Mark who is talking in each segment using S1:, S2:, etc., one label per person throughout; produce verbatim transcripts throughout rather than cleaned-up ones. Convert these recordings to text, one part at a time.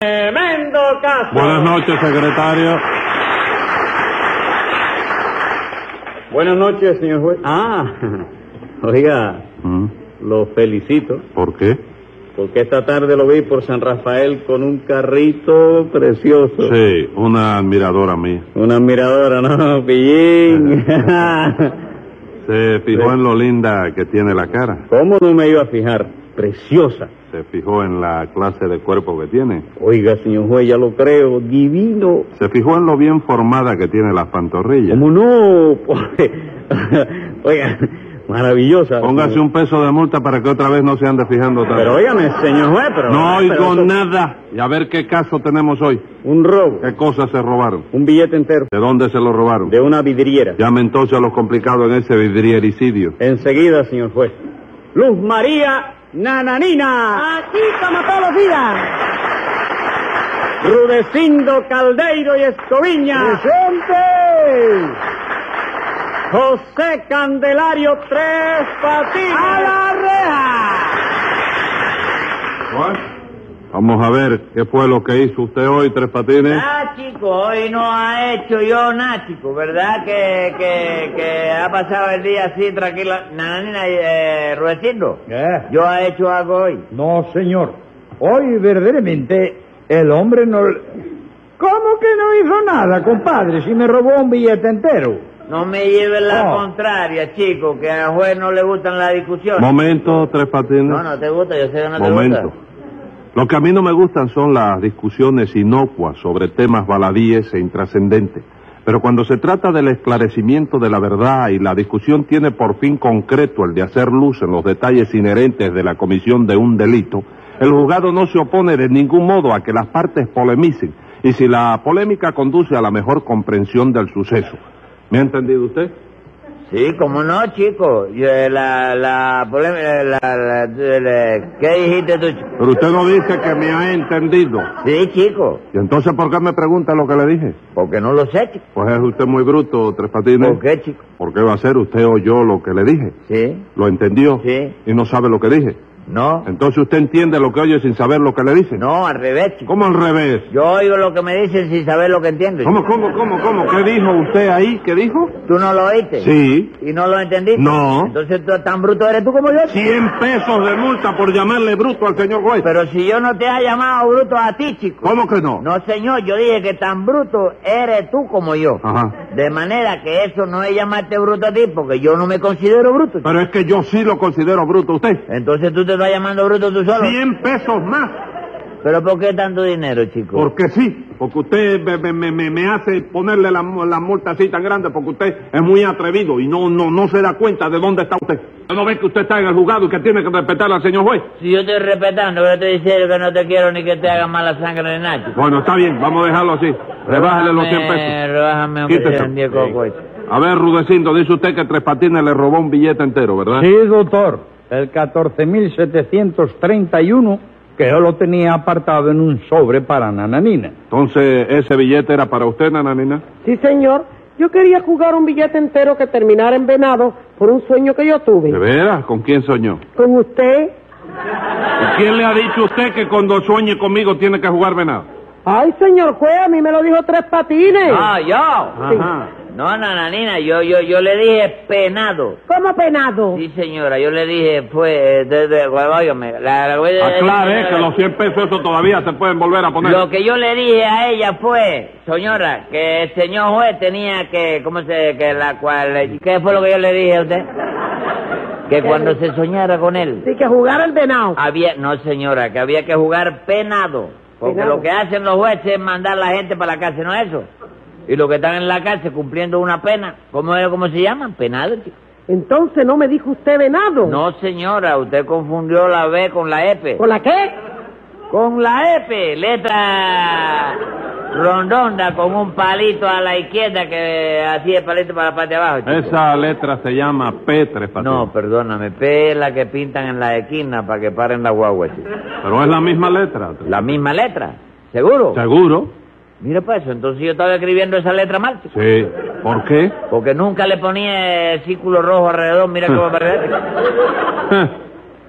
S1: Tremendo caso.
S2: Buenas noches, secretario.
S1: Buenas noches, señor juez. Ah, oiga,
S2: ¿Mm?
S1: lo felicito.
S2: ¿Por qué?
S1: Porque esta tarde lo vi por San Rafael con un carrito precioso.
S2: Sí, una admiradora mía.
S1: Una admiradora, ¿no, Pillín?
S2: Se fijó
S1: Sí.
S2: en lo linda que tiene la cara.
S1: ¿Cómo no me iba a fijar? Preciosa.
S2: Se fijó en la clase de cuerpo que tiene.
S1: Oiga, señor juez, ya lo creo, divino.
S2: Se fijó en lo bien formada que tiene las pantorrillas.
S1: ¿Cómo no? Oiga, maravillosa.
S2: Póngase un peso de multa para que otra vez no se ande fijando tanto.
S1: Pero óigame, señor juez, pero...
S2: No oigo
S1: pero eso-
S2: nada. Y a ver qué caso tenemos hoy.
S1: Un robo.
S2: ¿Qué cosas se robaron?
S1: Un billete entero.
S2: ¿De dónde se lo robaron?
S1: De una vidriera.
S2: Llame entonces a los complicados en ese vidriericidio.
S1: Enseguida, señor juez. Luz María Nananina.
S3: Aquí como todos los días.
S1: Rudecindo Caldeiro y Escoviña.
S3: ¡Presente!
S1: José Candelario Tres Patines.
S3: ¡A la reja!
S2: Vamos a ver qué fue lo que hizo usted hoy, Tres Patines.
S4: Ah, chico, hoy no ha hecho yo nada, chico, ¿verdad? Que, que, que ha pasado el día así tranquilo. Nananina, eh, Rudecindo,
S5: ¿Qué?
S4: ¿yo ha hecho algo hoy?
S5: No, señor. Hoy verdaderamente el hombre no... ¿Cómo que no hizo nada, compadre? Si me robó un billete entero.
S4: No me lleve la
S5: Oh.
S4: contraria, chico, que al juez no le gustan las discusiones.
S2: Momento, Tres Patines.
S4: No, no te gusta, yo sé que no te
S2: Momento.
S4: gusta.
S2: Lo que a mí no me gustan son las discusiones inocuas sobre temas baladíes e intrascendentes. Pero cuando se trata del esclarecimiento de la verdad y la discusión tiene por fin concreto el de hacer luz en los detalles inherentes de la comisión de un delito, el juzgado no se opone de ningún modo a que las partes polemicen, y si la polémica conduce a la mejor comprensión del suceso. ¿Me ha entendido usted?
S4: Sí, cómo no, chico. Yo, eh, la, la, polémica, la, la, la- ¿qué dijiste tú, chico?
S2: Pero usted no dice que me ha entendido.
S4: Sí, chico,
S2: ¿Y entonces por qué me pregunta lo que le dije?
S4: porque no lo sé, chico.
S2: Pues es usted muy bruto, Tres Patines.
S4: ¿Por qué, chico?
S2: ¿Por qué va a ser? Usted oyó lo que le dije.
S4: Sí,
S2: ¿Lo entendió?
S4: Sí.
S2: ¿Y no sabe lo que dije?
S4: no,
S2: Entonces usted entiende lo que oye sin saber lo que le dice.
S4: no, al revés, chico.
S2: ¿Cómo al revés?
S4: Yo oigo lo que me dicen sin saber lo que entiendo. chico.
S2: ¿Cómo, cómo, cómo, cómo? ¿Qué dijo usted ahí? ¿Qué dijo?
S4: ¿Tú no lo oíste?
S2: Sí.
S4: ¿Y no lo entendiste?
S2: No.
S4: Entonces, ¿tú, ¿tan bruto eres tú como yo?
S2: Cien pesos de multa por llamarle bruto al señor juez.
S4: Pero si yo no te he llamado bruto a ti, chico.
S2: ¿Cómo que no?
S4: No, señor, yo dije que tan bruto eres tú como yo.
S2: Ajá.
S4: De manera que eso no es llamarte bruto a ti, porque yo no me considero bruto, chico.
S2: Pero es que yo sí lo considero bruto a usted.
S4: Entonces tú te estás llamando bruto tú solo.
S2: Cien pesos más.
S4: ¿Pero por qué tanto dinero, chico?
S2: Porque sí, porque usted me, me, me, me hace ponerle la, la multa así tan grande, porque usted es muy atrevido y no, no, no se da cuenta de dónde está usted. ¿No ve que usted está en el juzgado y que tiene que respetar al señor juez?
S4: Si yo estoy respetando, pero te diciendo que no te quiero ni que te haga mala sangre ni nada, chico.
S2: Bueno, está bien, vamos a dejarlo así. Rebájale los cien pesos.
S4: Rebájame, aunque
S2: Quítese.
S4: sean diez cocos.
S2: A ver, Rudecindo, dice usted que Tres Patines le robó un billete entero, ¿verdad?
S5: Sí, doctor. El catorce mil setecientos treinta y uno que yo lo tenía apartado en un sobre para Nananina.
S2: Entonces, ¿ese billete era para usted, Nananina?
S3: Sí, señor. Yo quería jugar un billete entero que terminara en venado por un sueño que yo tuve.
S2: ¿De veras? ¿Con quién soñó?
S3: Con usted.
S2: ¿Y quién le ha dicho a usted que cuando sueñe conmigo tiene que jugar venado?
S3: Ay, señor juez, a mí me lo dijo Tres Patines.
S4: Ah, yo.
S2: Ajá.
S4: No, nananina, yo, yo, yo le dije penado.
S3: ¿Cómo penado?
S4: Sí, señora, yo le dije, pues, de, de, óigame, la, la,
S2: Aclare que los cien pesos eso todavía se pueden volver a poner.
S4: Lo que yo le dije a ella fue, señora, que el señor juez tenía que, ¿cómo se, que la cual, qué fue lo que yo le dije a usted? Que cuando se soñara con él,
S3: Sí, que jugar el venado.
S4: había, no señora, que había que jugar penado. Porque
S3: Penado.
S4: lo que hacen los jueces es mandar a la gente para la cárcel, ¿no es eso? Y los que están en la cárcel cumpliendo una pena, ¿cómo es, cómo se llaman? Penado, chico.
S3: Entonces no me dijo usted venado.
S4: No, señora, usted confundió la B con la F.
S3: ¿Con la qué?
S4: Con la F, letra rondonda con un palito a la izquierda que hacía el palito para la parte de abajo, chico.
S2: Esa letra se llama P, Tres Patines.
S4: No, perdóname, P es la que pintan en la esquina para que paren la guagua, chico.
S2: Pero es la misma letra.
S4: La misma letra, ¿seguro?
S2: ¿Seguro?
S4: Mira pues eso, entonces yo estaba escribiendo esa letra mal, chico.
S2: Sí. ¿Por qué?
S4: Porque nunca le ponía el círculo rojo alrededor, mira qué barbaridad.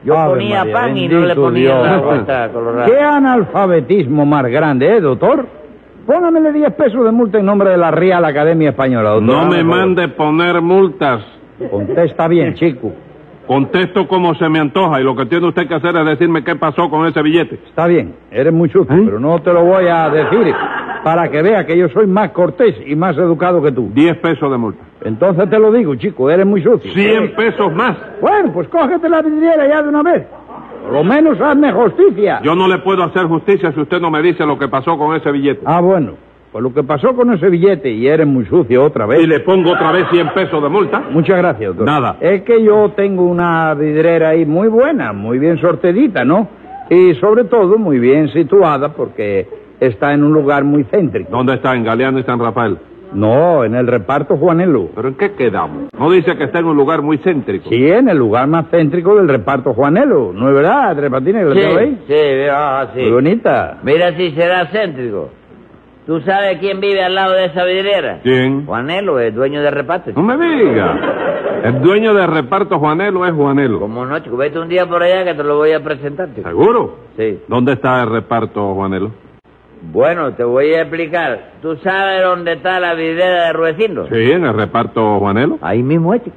S4: Yo
S5: Ave
S4: ponía
S5: María,
S4: pan y no le
S5: bendito
S4: ponía
S5: Dios.
S4: la gota colorada.
S5: ¿Qué analfabetismo más grande, eh, doctor? Póngamele diez pesos de multa en nombre de la Real Academia Española, doctor.
S2: No me
S5: Por favor.
S2: mande poner multas.
S5: Contesta bien, chico.
S2: Contesto como se me antoja y lo que tiene usted que hacer es decirme qué pasó con ese billete.
S5: Está bien, eres muy sucio,
S2: ¿Eh?
S5: pero no te lo voy a decir para que vea que yo soy más cortés y más educado que tú.
S2: Diez pesos de multa.
S5: Entonces te lo digo, chico, eres muy sucio.
S2: Cien pesos más.
S5: Bueno, pues cógete la vidriera ya de una vez. Por lo menos hazme justicia.
S2: Yo no le puedo hacer justicia si usted no me dice lo que pasó con ese billete.
S5: Ah, bueno, pues lo que pasó con ese billete, y eres muy sucio otra vez.
S2: Y le pongo otra vez cien pesos de multa.
S5: Muchas gracias, doctor.
S2: Nada.
S5: Es que yo tengo una vidriera ahí muy buena, muy bien sortedita, ¿no? Y sobre todo muy bien situada porque está en un lugar muy céntrico.
S2: ¿Dónde está? ¿En Galeano y San Rafael?
S5: No, en el reparto Juanelo.
S2: ¿Pero en qué quedamos? ¿No dice que está en un lugar muy céntrico?
S5: Sí, en el lugar más céntrico del reparto Juanelo. ¿No es verdad, Tres Patines, que lo tengo ahí?
S4: Sí, sí, ah, sí.
S5: Muy bonita.
S4: Mira si será céntrico. ¿Tú sabes quién vive al lado de esa vidriera?
S2: ¿Quién?
S4: Juanelo, el dueño de reparto.
S2: No me diga. El dueño de reparto Juanelo es Juanelo.
S4: Como no, chico, vete un día por allá que te lo voy a presentar, chico.
S2: ¿Seguro?
S4: Sí.
S2: ¿Dónde está el reparto Juanelo?
S4: Bueno, te voy a explicar. ¿Tú sabes dónde está la vidriera de Rudecindo?
S2: Sí, en el reparto Juanelo.
S4: Ahí mismo es, chico.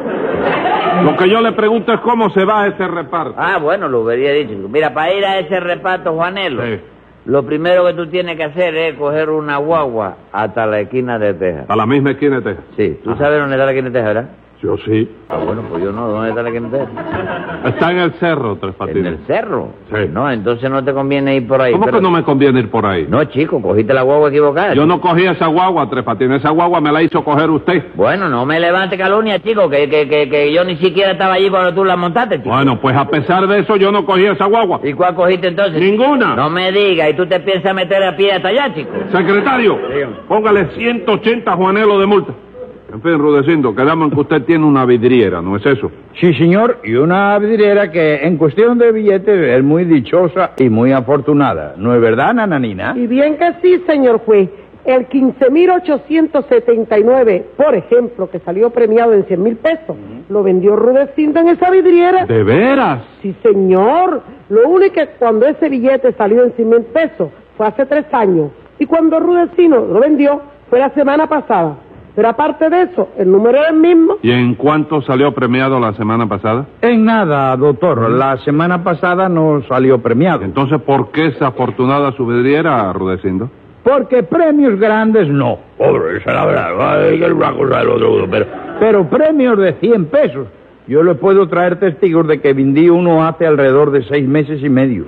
S2: Lo que yo le pregunto es cómo se va ese reparto.
S4: Ah, bueno, lo hubiera dicho. Mira, para ir a ese reparto, Juanelo,
S2: Sí.
S4: lo primero que tú tienes que hacer es coger una guagua hasta la esquina de Texas.
S2: A la misma esquina de Texas.
S4: Sí, tú
S2: Ajá.
S4: sabes dónde está la esquina de Texas, ¿verdad?
S2: Yo sí.
S4: Ah, bueno, pues yo no. ¿Dónde está la esquina de Texas?
S2: Está en el cerro, Tres
S4: En
S2: Patines.
S4: el cerro.
S2: Sí.
S4: No, entonces no te conviene ir por ahí.
S2: ¿Cómo
S4: pero-
S2: que no me conviene ir por ahí?
S4: No, chico, cogiste la guagua equivocada.
S2: Yo no cogí esa guagua, Tres Patines. Esa guagua me la hizo coger usted.
S4: Bueno, no me levante calumnia, chico, que, que, que, que yo ni siquiera estaba allí cuando tú la montaste, chico.
S2: Bueno, pues a pesar de eso, yo no cogí esa guagua.
S4: ¿Y cuál cogiste entonces?
S2: Ninguna.
S4: No me digas, ¿y tú te piensas meter a pie hasta allá, chico?
S2: Secretario,
S4: Dígame.
S2: póngale ciento ochenta Juanelo de multa. En fin, Rudecindo, quedamos en que usted tiene una vidriera, ¿no es eso?
S5: Sí, señor, y una vidriera que en cuestión de billetes es muy dichosa y muy afortunada. ¿No es verdad, nananina?
S3: Y bien que sí, señor juez. El quince mil ochocientos setenta y nueve, por ejemplo, que salió premiado en cien mil pesos, lo vendió Rudecindo en esa vidriera.
S2: ¿De veras?
S3: Sí, señor. Lo único es que cuando ese billete salió en cien mil pesos fue hace tres años. Y cuando Rudecindo lo vendió fue la semana pasada. Pero aparte de eso, el número es el mismo.
S2: ¿Y en cuánto salió premiado la semana pasada?
S5: En nada, doctor. La semana pasada no salió premiado.
S2: Entonces, ¿por qué es afortunada su vidriera, Rudecindo?
S5: Porque premios grandes no. Pobre, esa es la verdad. Ay, que una cosa del otro mundo. Pero, pero premios de cien pesos. Yo le puedo traer testigos de que vendí uno hace alrededor de seis meses y medio.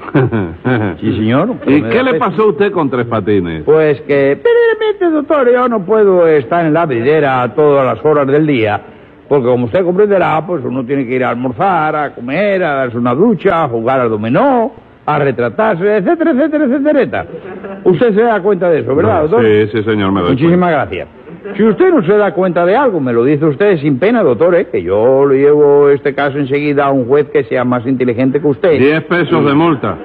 S5: Sí, señor.
S2: ¿Y qué le pasó a usted con Tres Patines?
S5: Pues que, primeramente, doctor, yo no puedo estar en la vidriera a todas las horas del día, porque como usted comprenderá, pues uno tiene que ir a almorzar, a comer, a darse una ducha, a jugar al dominó, a retratarse, etcétera, etcétera, etcétera. Usted se da cuenta de eso, ¿verdad, doctor?
S2: Sí, sí, señor, me doy
S5: Muchísimas gracias. Si usted no se da cuenta de algo, me lo dice usted sin pena, doctor, ¿eh? Que yo le llevo este caso enseguida a un juez que sea más inteligente que usted.
S2: Diez pesos de multa.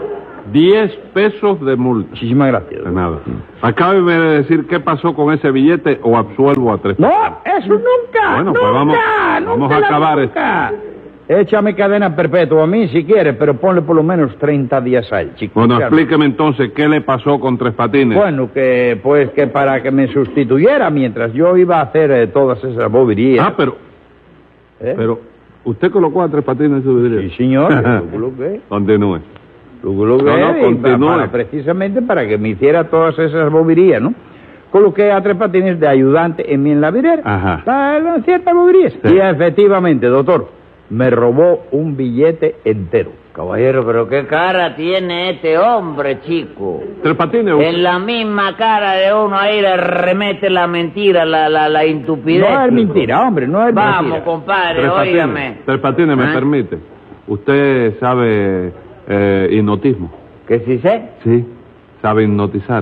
S2: Diez pesos de multa.
S5: Muchísimas gracias.
S2: De nada. Acábeme de decir qué pasó con ese billete o absuelvo a Tres Patines.
S5: No, eso nunca.
S2: Bueno, pues
S5: nunca,
S2: vamos-
S5: nunca
S2: vamos a
S5: la
S2: acabar
S5: nunca. Échame cadena perpetua a mí si quiere, pero ponle por lo menos treinta días a él, chico.
S2: Bueno,
S5: Échame.
S2: explíqueme entonces qué le pasó con Tres Patines.
S5: Bueno, que pues que para que me sustituyera mientras yo iba a hacer eh, todas esas boberías.
S2: Ah, pero,
S5: ¿Eh?
S2: pero, ¿usted colocó a Tres Patines en su vidriera?
S5: Sí, señor. Lo coloqué.
S2: Continúe.
S5: Lo coloqué
S2: No, no,
S5: y
S2: continúe.
S5: para- precisamente para que me hiciera todas esas boberías, ¿no? Coloqué a Tres Patines de ayudante en mí en la vidriera.
S2: Ajá.
S5: Para ciertas boberías.
S2: Sí.
S5: Y efectivamente, doctor, me robó un billete entero.
S4: Caballero, pero qué cara tiene este hombre, chico.
S2: Tres Patines.
S4: En la misma cara de uno ahí le remete la mentira, la, la, la intupidez.
S5: No es
S4: chico.
S5: mentira, hombre, no es
S4: Vamos,
S5: mentira.
S4: compadre,
S2: Tres
S4: óigame.
S2: Patines. Tres Patines, me
S4: ¿Ah?
S2: permite. ¿Usted sabe eh, hipnotismo?
S4: ¿Que si sé?
S2: Sí. ¿Sabe hipnotizar?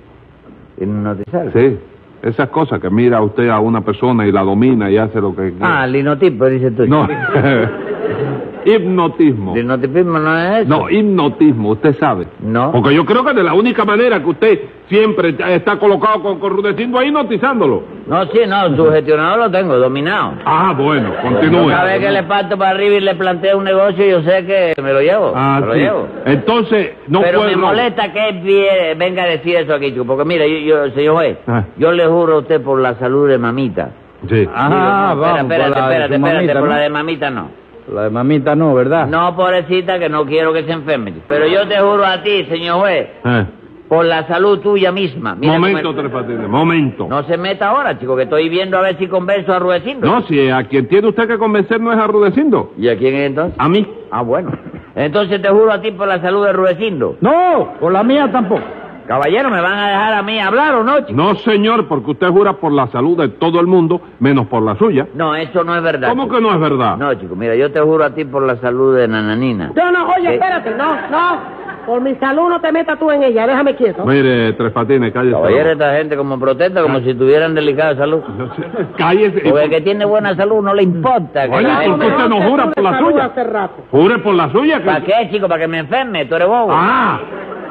S4: Hipnotizar.
S2: Sí. Esas cosas que mira usted a una persona y la domina y hace lo que...
S4: Ah, linotipo, dice tú.
S2: No. Hipnotismo.
S4: ¿El hipnotismo no es eso?
S2: No, hipnotismo, usted sabe.
S4: No.
S2: Porque yo creo que de la única manera que usted siempre está colocado con, con Rudecindo ahí hipnotizándolo.
S4: No, sí, no, sugestionado lo tengo, dominado.
S2: Ah, bueno, continúe.
S4: Cada vez que le parto para arriba y le planteo un negocio, yo sé que me lo llevo.
S2: Ah,
S4: me lo
S2: sí.
S4: llevo.
S2: Entonces, no
S4: Pero
S2: puede...
S4: me molesta que él vie- venga a decir eso aquí, chico. Porque mire, yo, yo, señor juez,
S2: Ah.
S4: yo le juro a usted por la salud de mamita.
S2: Sí.
S5: Ah,
S4: Digo, no,
S5: vamos,
S4: espérate,
S5: por la de
S4: espérate,
S5: su
S4: espérate,
S5: mamita,
S4: por
S5: ¿no?
S4: la de mamita no.
S5: La de mamita no, ¿verdad?
S4: No, pobrecita, que no quiero que se enferme. Pero yo te juro a ti, señor juez,
S2: Eh.
S4: por la salud tuya misma. Mira
S2: Momento,
S4: cómo-
S2: Tres Patines, momento.
S4: No se meta ahora, chico, que estoy viendo a ver si convenzo a Rudecindo.
S2: No, si a quien tiene usted que convencer no es a Rudecindo,
S4: ¿Y a quién es entonces?
S2: a mí.
S4: Ah, bueno. Entonces te juro a ti por la salud de Rudecindo.
S5: No, por la mía tampoco.
S4: Caballero, ¿me van a dejar a mí hablar o no, chico?
S2: No, señor, porque usted jura por la salud de todo el mundo, menos por la suya.
S4: No, eso no es verdad.
S2: ¿Cómo
S4: chico.
S2: que no es verdad?
S4: No, chico, mira, yo te juro a ti por la salud de Nananina.
S3: No, no, oye,
S4: ¿Qué?
S3: espérate, no, no. Por mi salud no te metas tú en ella, déjame quieto.
S2: Mire, Tres Patines, cállese.
S4: Caballero, esta gente como protesta, como si tuvieran delicada salud.
S2: Cállese.
S4: Porque el que tiene buena salud no le importa. Que
S2: Oye,
S4: la
S2: ¿por
S4: gente-
S2: qué usted no jura por la
S3: Salud
S2: suya?
S3: hace rato.
S2: Jure por la suya. que-
S4: ¿Para qué, chico? ¿Para que me enferme? ¿Tú eres bobo?
S2: Ah.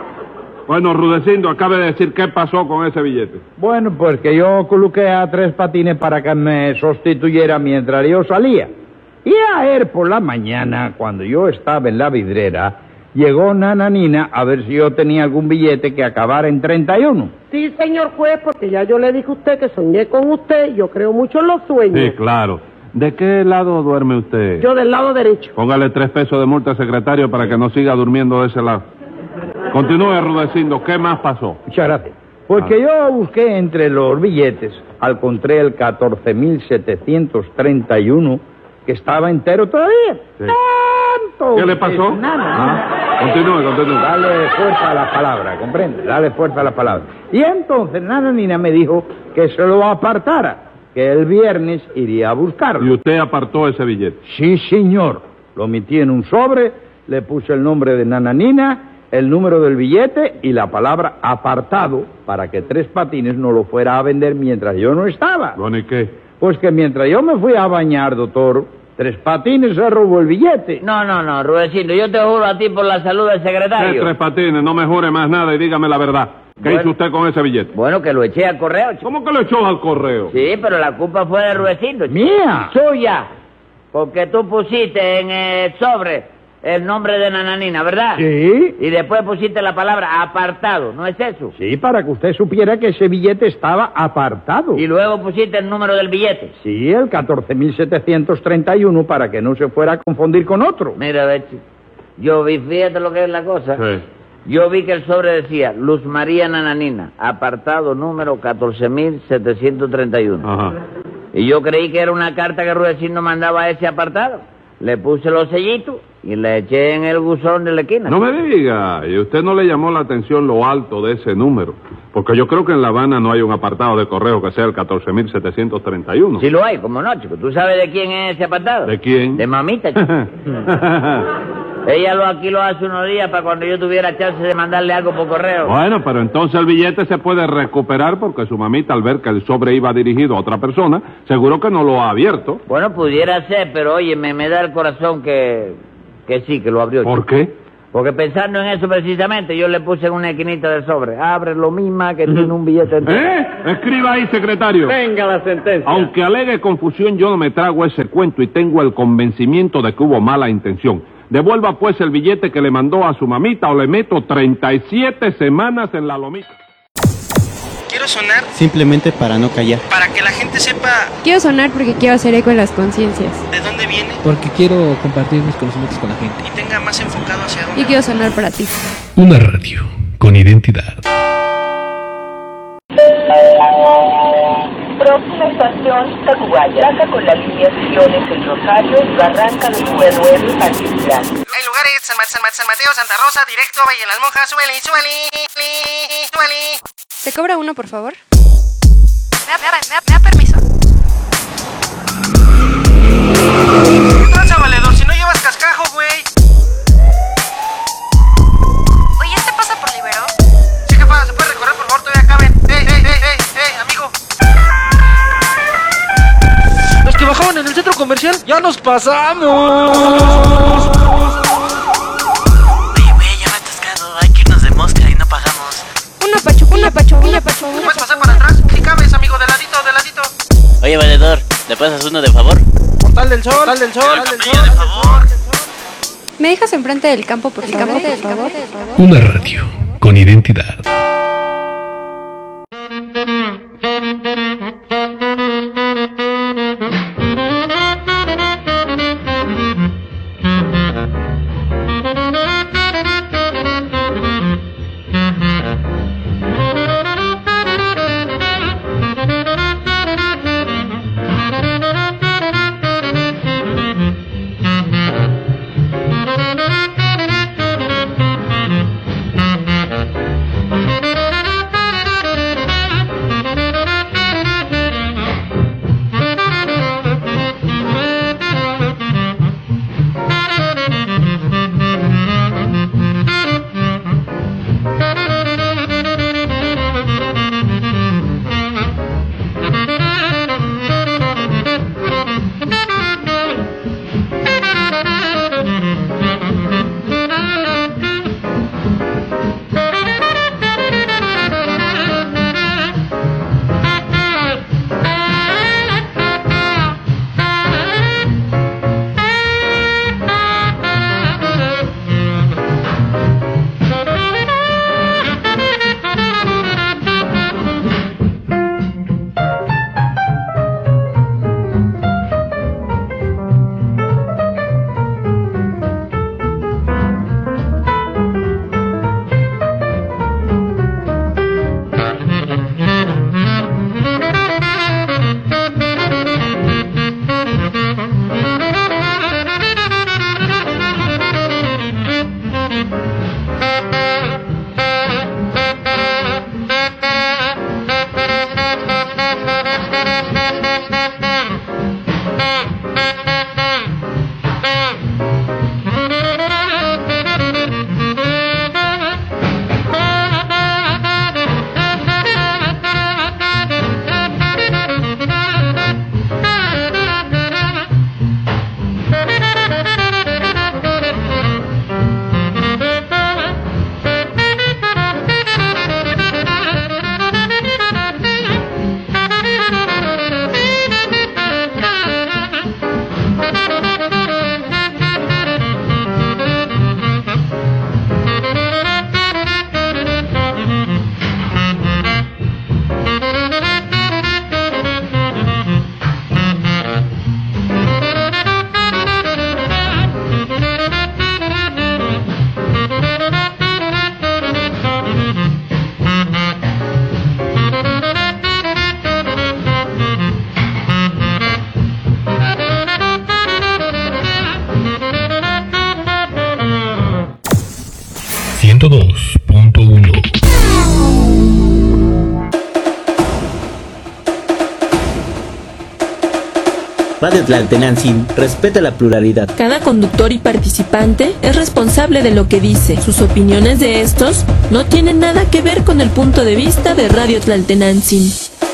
S2: Bueno, Rudecindo, acabe de decir qué pasó con ese billete.
S5: Bueno, pues que yo coloqué a Tres Patines para que me sustituyera mientras yo salía. Y ayer por la mañana, cuando yo estaba en la vidrera, llegó Nananina a ver si yo tenía algún billete que acabara en treinta y uno.
S3: Sí, señor juez, porque ya yo le dije a usted que soñé con usted. Yo creo mucho en los sueños.
S2: Sí, claro. ¿De qué lado duerme usted?
S3: Yo del lado derecho.
S2: Póngale tres pesos de multa al secretario para que no siga durmiendo de ese lado. Continúe, Rudecindo, ¿qué más pasó?
S5: Muchas gracias. Porque yo busqué entre los billetes, encontré el catorce mil setecientos treinta y uno, que estaba entero todavía.
S2: Sí.
S5: ¡Tanto!
S2: ¿Qué le pasó?
S5: Es nada.
S2: Ah, continúe, continúe.
S5: Dale fuerza a la palabra, ¿comprende? Dale fuerza a la palabra. Y entonces Nananina me dijo que se lo apartara, que el viernes iría a
S2: Y
S5: buscarlo.
S2: usted apartó ese billete.
S5: Sí, señor. Lo metí en un sobre, le puse el nombre de Nananina, el número del billete y la palabra apartado para que Tres Patines no lo fuera a vender mientras yo no estaba.
S2: Bueno, ¿y qué?
S5: Pues que mientras yo me fui a bañar, doctor, Tres Patines se robó el billete.
S4: No, no, no, Rudecindo, yo te juro a ti por la salud del
S2: Eh,
S4: secretario.
S2: Tres Patines, no me jure más nada y dígame la verdad. ¿Qué
S4: Bueno.
S2: hizo usted con ese billete?
S4: Bueno, que lo eché al correo, chico.
S2: ¿Cómo que lo echó al correo?
S4: Sí, pero la culpa fue de Rudecindo, chico.
S5: ¡Mía!
S4: Suya. Porque tú pusiste en el sobre el nombre de Nananina, ¿verdad?
S5: Sí.
S4: Y después pusiste la palabra apartado, ¿no es eso?
S5: Sí, para que usted supiera que ese billete estaba apartado.
S4: Y luego pusiste el número del billete.
S5: Sí, el catorce mil setecientos treinta y uno para que no se fuera a confundir con otro.
S4: Mira, a ver, chico. Yo vi, fíjate lo que es la cosa.
S2: Sí.
S4: Yo vi que el sobre decía Luz María Nananina, apartado número catorce mil setecientos treinta y uno.
S2: Ajá.
S4: Y yo creí que era una carta que Rudecindo mandaba a ese apartado. Le puse los sellitos y le eché en el buzón de la esquina.
S2: No me diga, y usted no le llamó la atención lo alto de ese número, porque yo creo que en La Habana no hay un apartado de correo que sea el catorce mil setecientos treinta y uno.
S4: Sí lo hay, como no, chico. ¿Tú sabes de quién es ese apartado?
S2: ¿De quién?
S4: De mamita, chico. Ella lo alquiló hace unos días para cuando yo tuviera chance de mandarle algo por correo.
S2: Bueno, pero entonces el billete se puede recuperar porque su mamita, al ver que el sobre iba dirigido a otra persona, seguro que no lo ha abierto.
S4: Bueno, pudiera ser, pero oye, me, me da el corazón que, que sí, que lo abrió.
S2: ¿Por
S4: chico.
S2: qué?
S4: Porque pensando en eso precisamente, yo le puse en una esquinita del sobre. Abre lo misma que tiene un billete entero.
S2: ¿Eh? Escriba ahí, secretario.
S1: Venga la sentencia.
S2: Aunque alegue confusión, yo no me trago ese cuento y tengo el convencimiento de que hubo mala intención. Devuelva pues el billete que le mandó a su mamita o le meto treinta y siete semanas en la lomita.
S6: Quiero sonar
S7: Simplemente para no callar.
S6: para que la gente sepa
S8: Quiero sonar porque quiero hacer eco en las conciencias.
S6: de dónde viene
S9: Porque quiero compartir mis conocimientos con la gente.
S6: y tenga más enfocado hacia dónde.
S8: Y quiero sonar para ti.
S10: Una radio con identidad.
S11: Próxima estación, Tacuaya. Saca con la línea Siones El Rosario y Barranca del nueve actividad.
S6: Hay lugares, San, Ma- San, Ma- San Mateo, Santa Rosa, directo, Valle de las Monjas, súbele, súbele, súbele.
S8: ¿Se cobra uno, por favor?
S11: Me da, me da, me da, me da permiso.
S6: ¿Qué tranza, valedor? Si no llevas cascajo, güey.
S11: Oye, ¿este pasa por Libero?
S6: Sí, jefa, se puede recorrer, por favor, todavía caben. ¡Ey, ey, ey, ey, ey, amigo! Los que bajaban en el centro comercial
S7: ¡Ya nos pasamos!
S12: Oye, güey, ya me he atascado. Hay que irnos de mosca y no pagamos.
S8: Una pachuca, una pachuca, una pachuca.
S6: ¿Puedes pasar para atrás? Si cabes, amigo, de ladito, de ladito.
S12: Oye, valedor, ¿le pasas uno de favor?
S7: Portal del sol, portal del sol, portal del sol.
S12: De favor.
S8: ¿Me dejas enfrente del campo, por favor? Enfrente del campo, por favor.
S10: Una radio con identidad. ciento dos punto uno.
S13: Radio Tlaltenantzin respeta la pluralidad.
S14: Cada conductor y participante es responsable de lo que dice. Sus opiniones de estos no tienen nada que ver con el punto de vista de Radio Tlaltenantzin.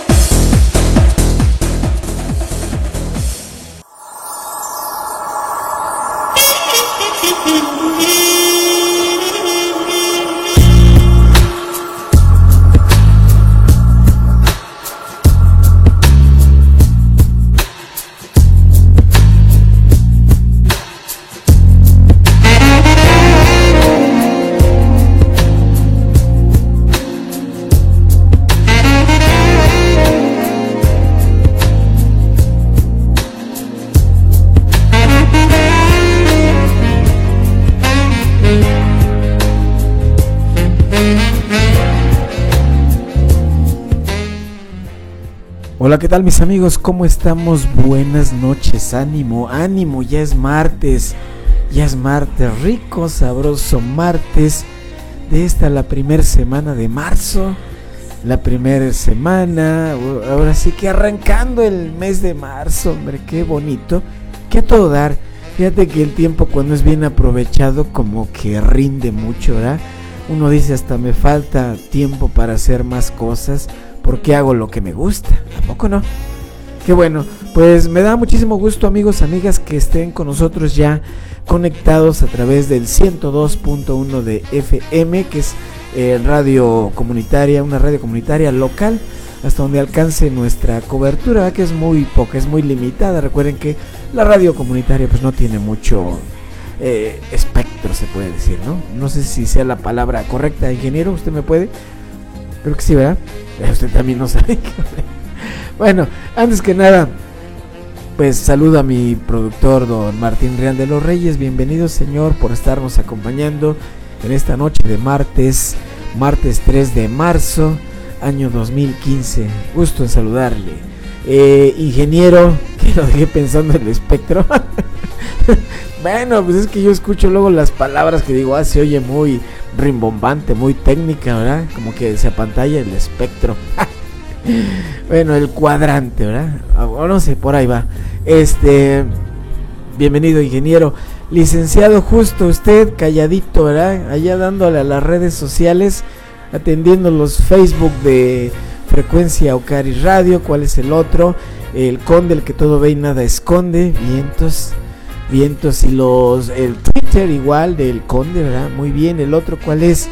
S15: Hola, ¿qué tal mis amigos? ¿Cómo estamos? Buenas noches, ánimo, ánimo, ya es martes, ya es martes, rico, sabroso martes de esta la primera semana de marzo, la primera semana, ahora sí que arrancando el mes de marzo, hombre, qué bonito, qué a todo dar. Fíjate que el tiempo cuando es bien aprovechado como que rinde mucho, ¿verdad? Uno dice hasta me falta tiempo para hacer más cosas, porque hago lo que me gusta, ¿a poco no? Qué bueno, Pues me da muchísimo gusto, amigos, amigas, que estén con nosotros ya conectados a través del ciento dos punto uno de F M, que es eh, radio comunitaria, una radio comunitaria local, hasta donde alcance nuestra cobertura, ¿verdad? Que es muy poca, es muy limitada. Recuerden que la radio comunitaria pues no tiene mucho eh, espectro, se puede decir, ¿no? No sé si sea la palabra correcta, ingeniero, ¿usted me puede? Creo que sí, ¿verdad? Usted también no sabe. Bueno, antes que nada, pues saludo a mi productor, don Martín Real de los Reyes. Bienvenido, señor, por estarnos acompañando en esta noche de martes, martes tres de marzo, año dos mil quince. Gusto en saludarle. Eh, ingeniero, que lo dejé pensando en el espectro. Bueno, pues es que yo escucho luego las palabras que digo, ah, se oye muy rimbombante, muy técnica, ¿verdad? Como que se apantalla el espectro. Bueno, el cuadrante, ¿verdad? O no sé, por ahí va. Este, bienvenido, ingeniero. Licenciado, justo usted, calladito, ¿verdad? Allá dándole a las redes sociales, atendiendo los Facebook de Frecuencia Ocari Radio. ¿Cuál es el otro? El Conde, el que todo ve y nada esconde. Vientos, vientos. Y los, el Twitter igual del Conde, ¿verdad? Muy bien. El otro, ¿cuál es?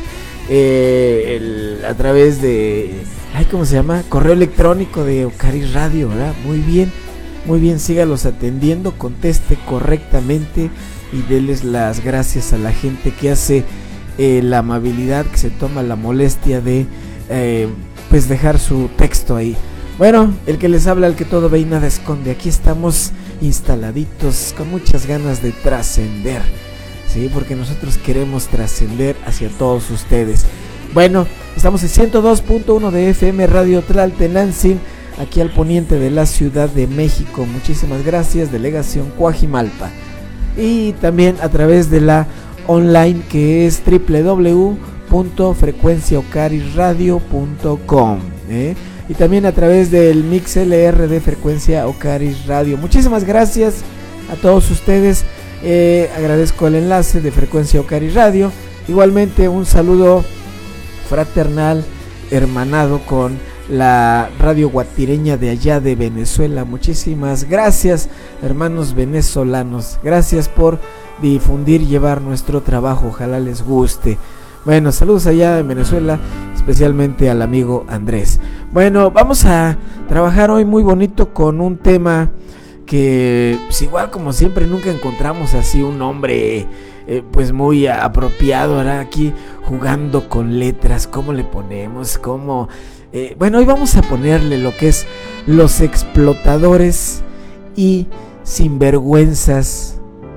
S15: Eh, el, a través de... Ay, ¿cómo se llama? Correo electrónico de Ocari Radio, ¿verdad? Muy bien, muy bien, sígalos atendiendo, conteste correctamente y déles las gracias a la gente que hace eh, la amabilidad, que se toma la molestia de eh, pues dejar su texto ahí. Bueno, el que les habla, el que todo ve y nada esconde, aquí estamos instaladitos con muchas ganas de trascender, ¿sí? Porque nosotros queremos trascender hacia todos ustedes. Bueno, estamos en ciento dos punto uno de F M Radio Tlaltenantzin, aquí al poniente de la Ciudad de México. Muchísimas gracias, delegación Coajimalpa. Y también a través de la online, que es doble u doble u doble u punto frecuencia ocari radio punto com, ¿eh? Y también a través del Mix L R de Frecuencia Ocari Radio. Muchísimas gracias a todos ustedes. Eh, agradezco el enlace de Frecuencia Ocari Radio. Igualmente un saludo fraternal, hermanado con la radio guatireña de allá de Venezuela. Muchísimas gracias, hermanos venezolanos. Gracias por difundir y llevar nuestro trabajo. Ojalá les guste. Bueno, saludos allá en Venezuela, especialmente al amigo Andrés. Bueno, vamos a trabajar hoy muy bonito con un tema que, pues igual como siempre, nunca encontramos así un nombre Eh, pues muy apropiado, ¿verdad? Aquí jugando con letras, ¿cómo le ponemos? ¿Cómo? Eh, bueno, hoy vamos a ponerle lo que es los explotadores y sinvergüenzas,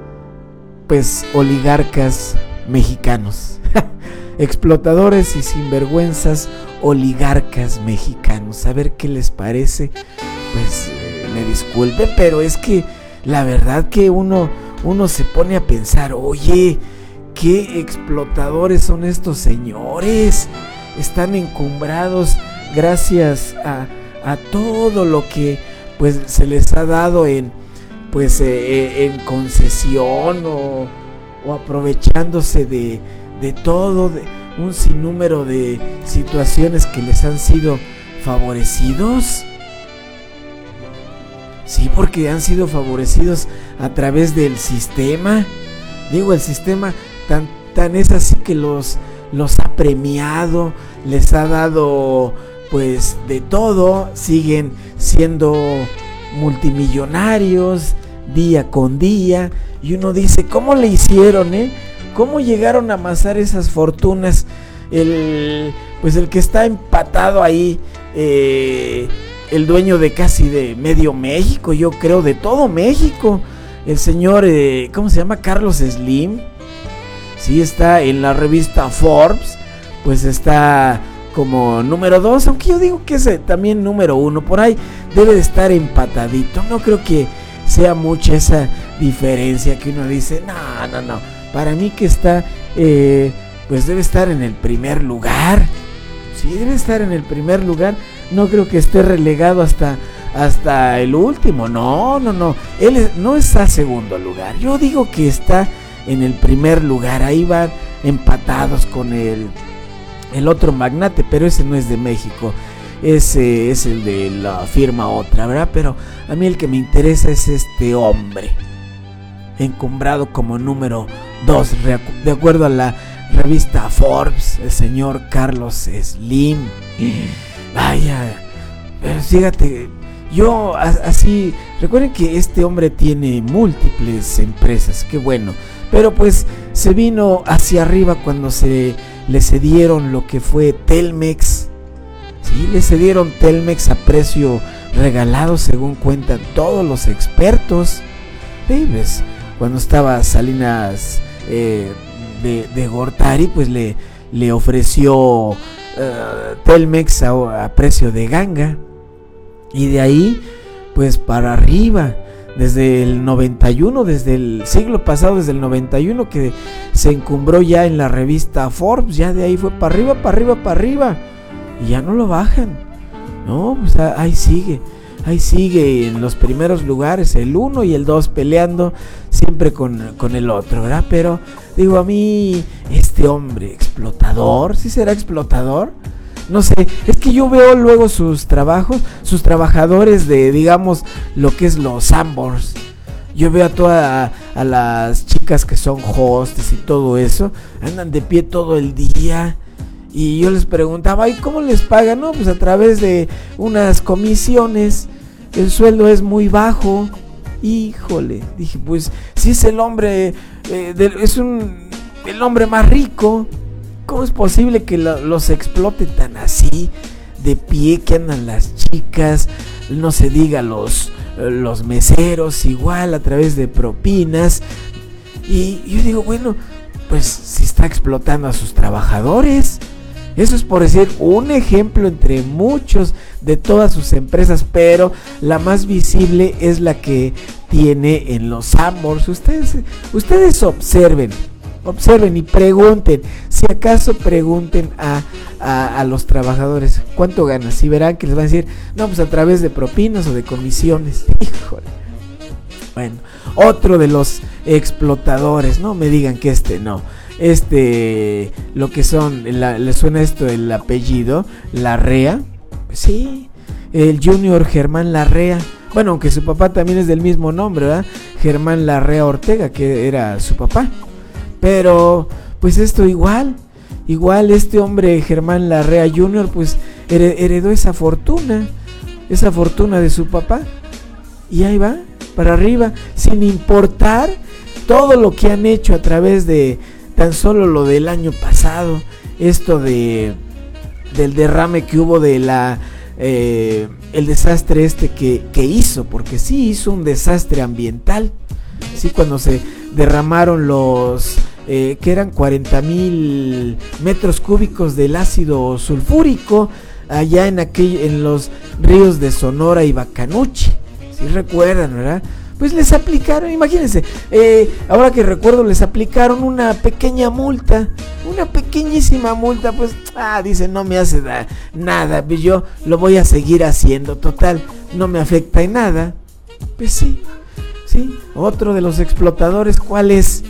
S15: pues oligarcas mexicanos. Explotadores y sinvergüenzas oligarcas mexicanos. A ver qué les parece. Pues eh, me disculpen, pero es que la verdad que uno... Uno se pone a pensar, oye, qué explotadores son estos señores. Están encumbrados gracias a, a todo lo que pues se les ha dado en pues eh, en concesión o, o aprovechándose de, de todo, de un sinnúmero de situaciones que les han sido favorecidos. Sí, porque han sido favorecidos a través del sistema. Digo, el sistema tan, tan es así que los, los ha premiado, les ha dado pues de todo, siguen siendo multimillonarios día con día. Y uno dice, ¿cómo le hicieron, eh? ¿Cómo llegaron a amasar esas fortunas? El, pues el que está empatado ahí, eh... el dueño de casi de medio México, yo creo, de todo México, el señor, eh, ¿cómo se llama? Carlos Slim. Sí, está en la revista Forbes, pues está como número dos, aunque yo digo que es eh, también número uno, por ahí debe de estar empatadito. No creo que sea mucha esa diferencia que uno dice, no, no, no, para mí que está, eh, pues debe estar en el primer lugar. Sí, debe estar en el primer lugar. No creo que esté relegado hasta, hasta el último. No, no, no. Él es, no está segundo lugar. Yo digo que está en el primer lugar. Ahí van empatados con el, el otro magnate, pero ese no es de México. ese es el de la firma otra, ¿verdad? Pero a mí el que me interesa es este hombre, encumbrado como número dos, de acuerdo a la revista Forbes, el señor Carlos Slim. Vaya, pero fíjate, yo así, recuerden que este hombre tiene múltiples empresas, qué bueno, pero pues se vino hacia arriba cuando se le cedieron lo que fue Telmex. Sí, le cedieron Telmex a precio regalado, según cuentan todos los expertos. Sí, pues, cuando estaba Salinas eh, de, de Gortari, pues le, le ofreció uh, Telmex a, a precio de ganga. Y de ahí, pues para arriba, desde el noventa y uno, desde el siglo pasado, desde el noventa y uno, que se encumbró ya en la revista Forbes, ya de ahí fue para arriba, para arriba, para arriba. Y ya no lo bajan. No, pues ahí sigue. Ahí sigue en los primeros lugares, el uno y el dos peleando siempre con, con el otro, ¿verdad? Pero digo, a mí, este hombre explotador, ¿sí será explotador? No sé, es que yo veo luego sus trabajos, sus trabajadores de, digamos, lo que es los Sanborns. Yo veo a todas a, a las chicas que son hostes y todo eso, andan de pie todo el día. Y yo les preguntaba, ¿y cómo les pagan? No, pues a través de unas comisiones. El sueldo es muy bajo. Híjole, dije, pues si es el hombre, eh, de, es un, el hombre más rico, ¿cómo es posible que lo, los explote tan así, de pie, que andan las chicas? No se diga los, los meseros, igual a través de propinas. Y yo digo, bueno, pues si está explotando a sus trabajadores. Eso es por decir un ejemplo entre muchos de todas sus empresas, pero la más visible es la que tiene en los Sanborns. Ustedes, ustedes observen, observen y pregunten, si acaso pregunten a, a, a los trabajadores cuánto ganas, y verán que les van a decir, no, pues a través de propinas o de comisiones. Híjole. Bueno, otro de los explotadores, no me digan que este no. Este, lo que son, la, ¿le suena esto el apellido? Larrea. Sí, el Junior Germán Larrea. Bueno, aunque su papá también es del mismo nombre, ¿verdad? Germán Larrea Ortega, que era su papá. Pero, pues esto igual, igual este hombre Germán Larrea Junior, pues heredó esa fortuna, esa fortuna de su papá. Y ahí va, para arriba, sin importar todo lo que han hecho a través de tan solo lo del año pasado, esto de del derrame que hubo de la eh, el desastre este que, que hizo, porque sí hizo un desastre ambiental, sí, cuando se derramaron los eh, que eran cuarenta mil metros cúbicos del ácido sulfúrico allá en aquel, en los ríos de Sonora y Bacanuchi, si recuerdan, ¿verdad? Pues les aplicaron, imagínense, eh, ahora que recuerdo, les aplicaron una pequeña multa, una pequeñísima multa, pues, ah, dicen, no me hace da, nada, pues yo lo voy a seguir haciendo, total, no me afecta en nada. Pues sí, sí, otro de los explotadores, ¿cuál es?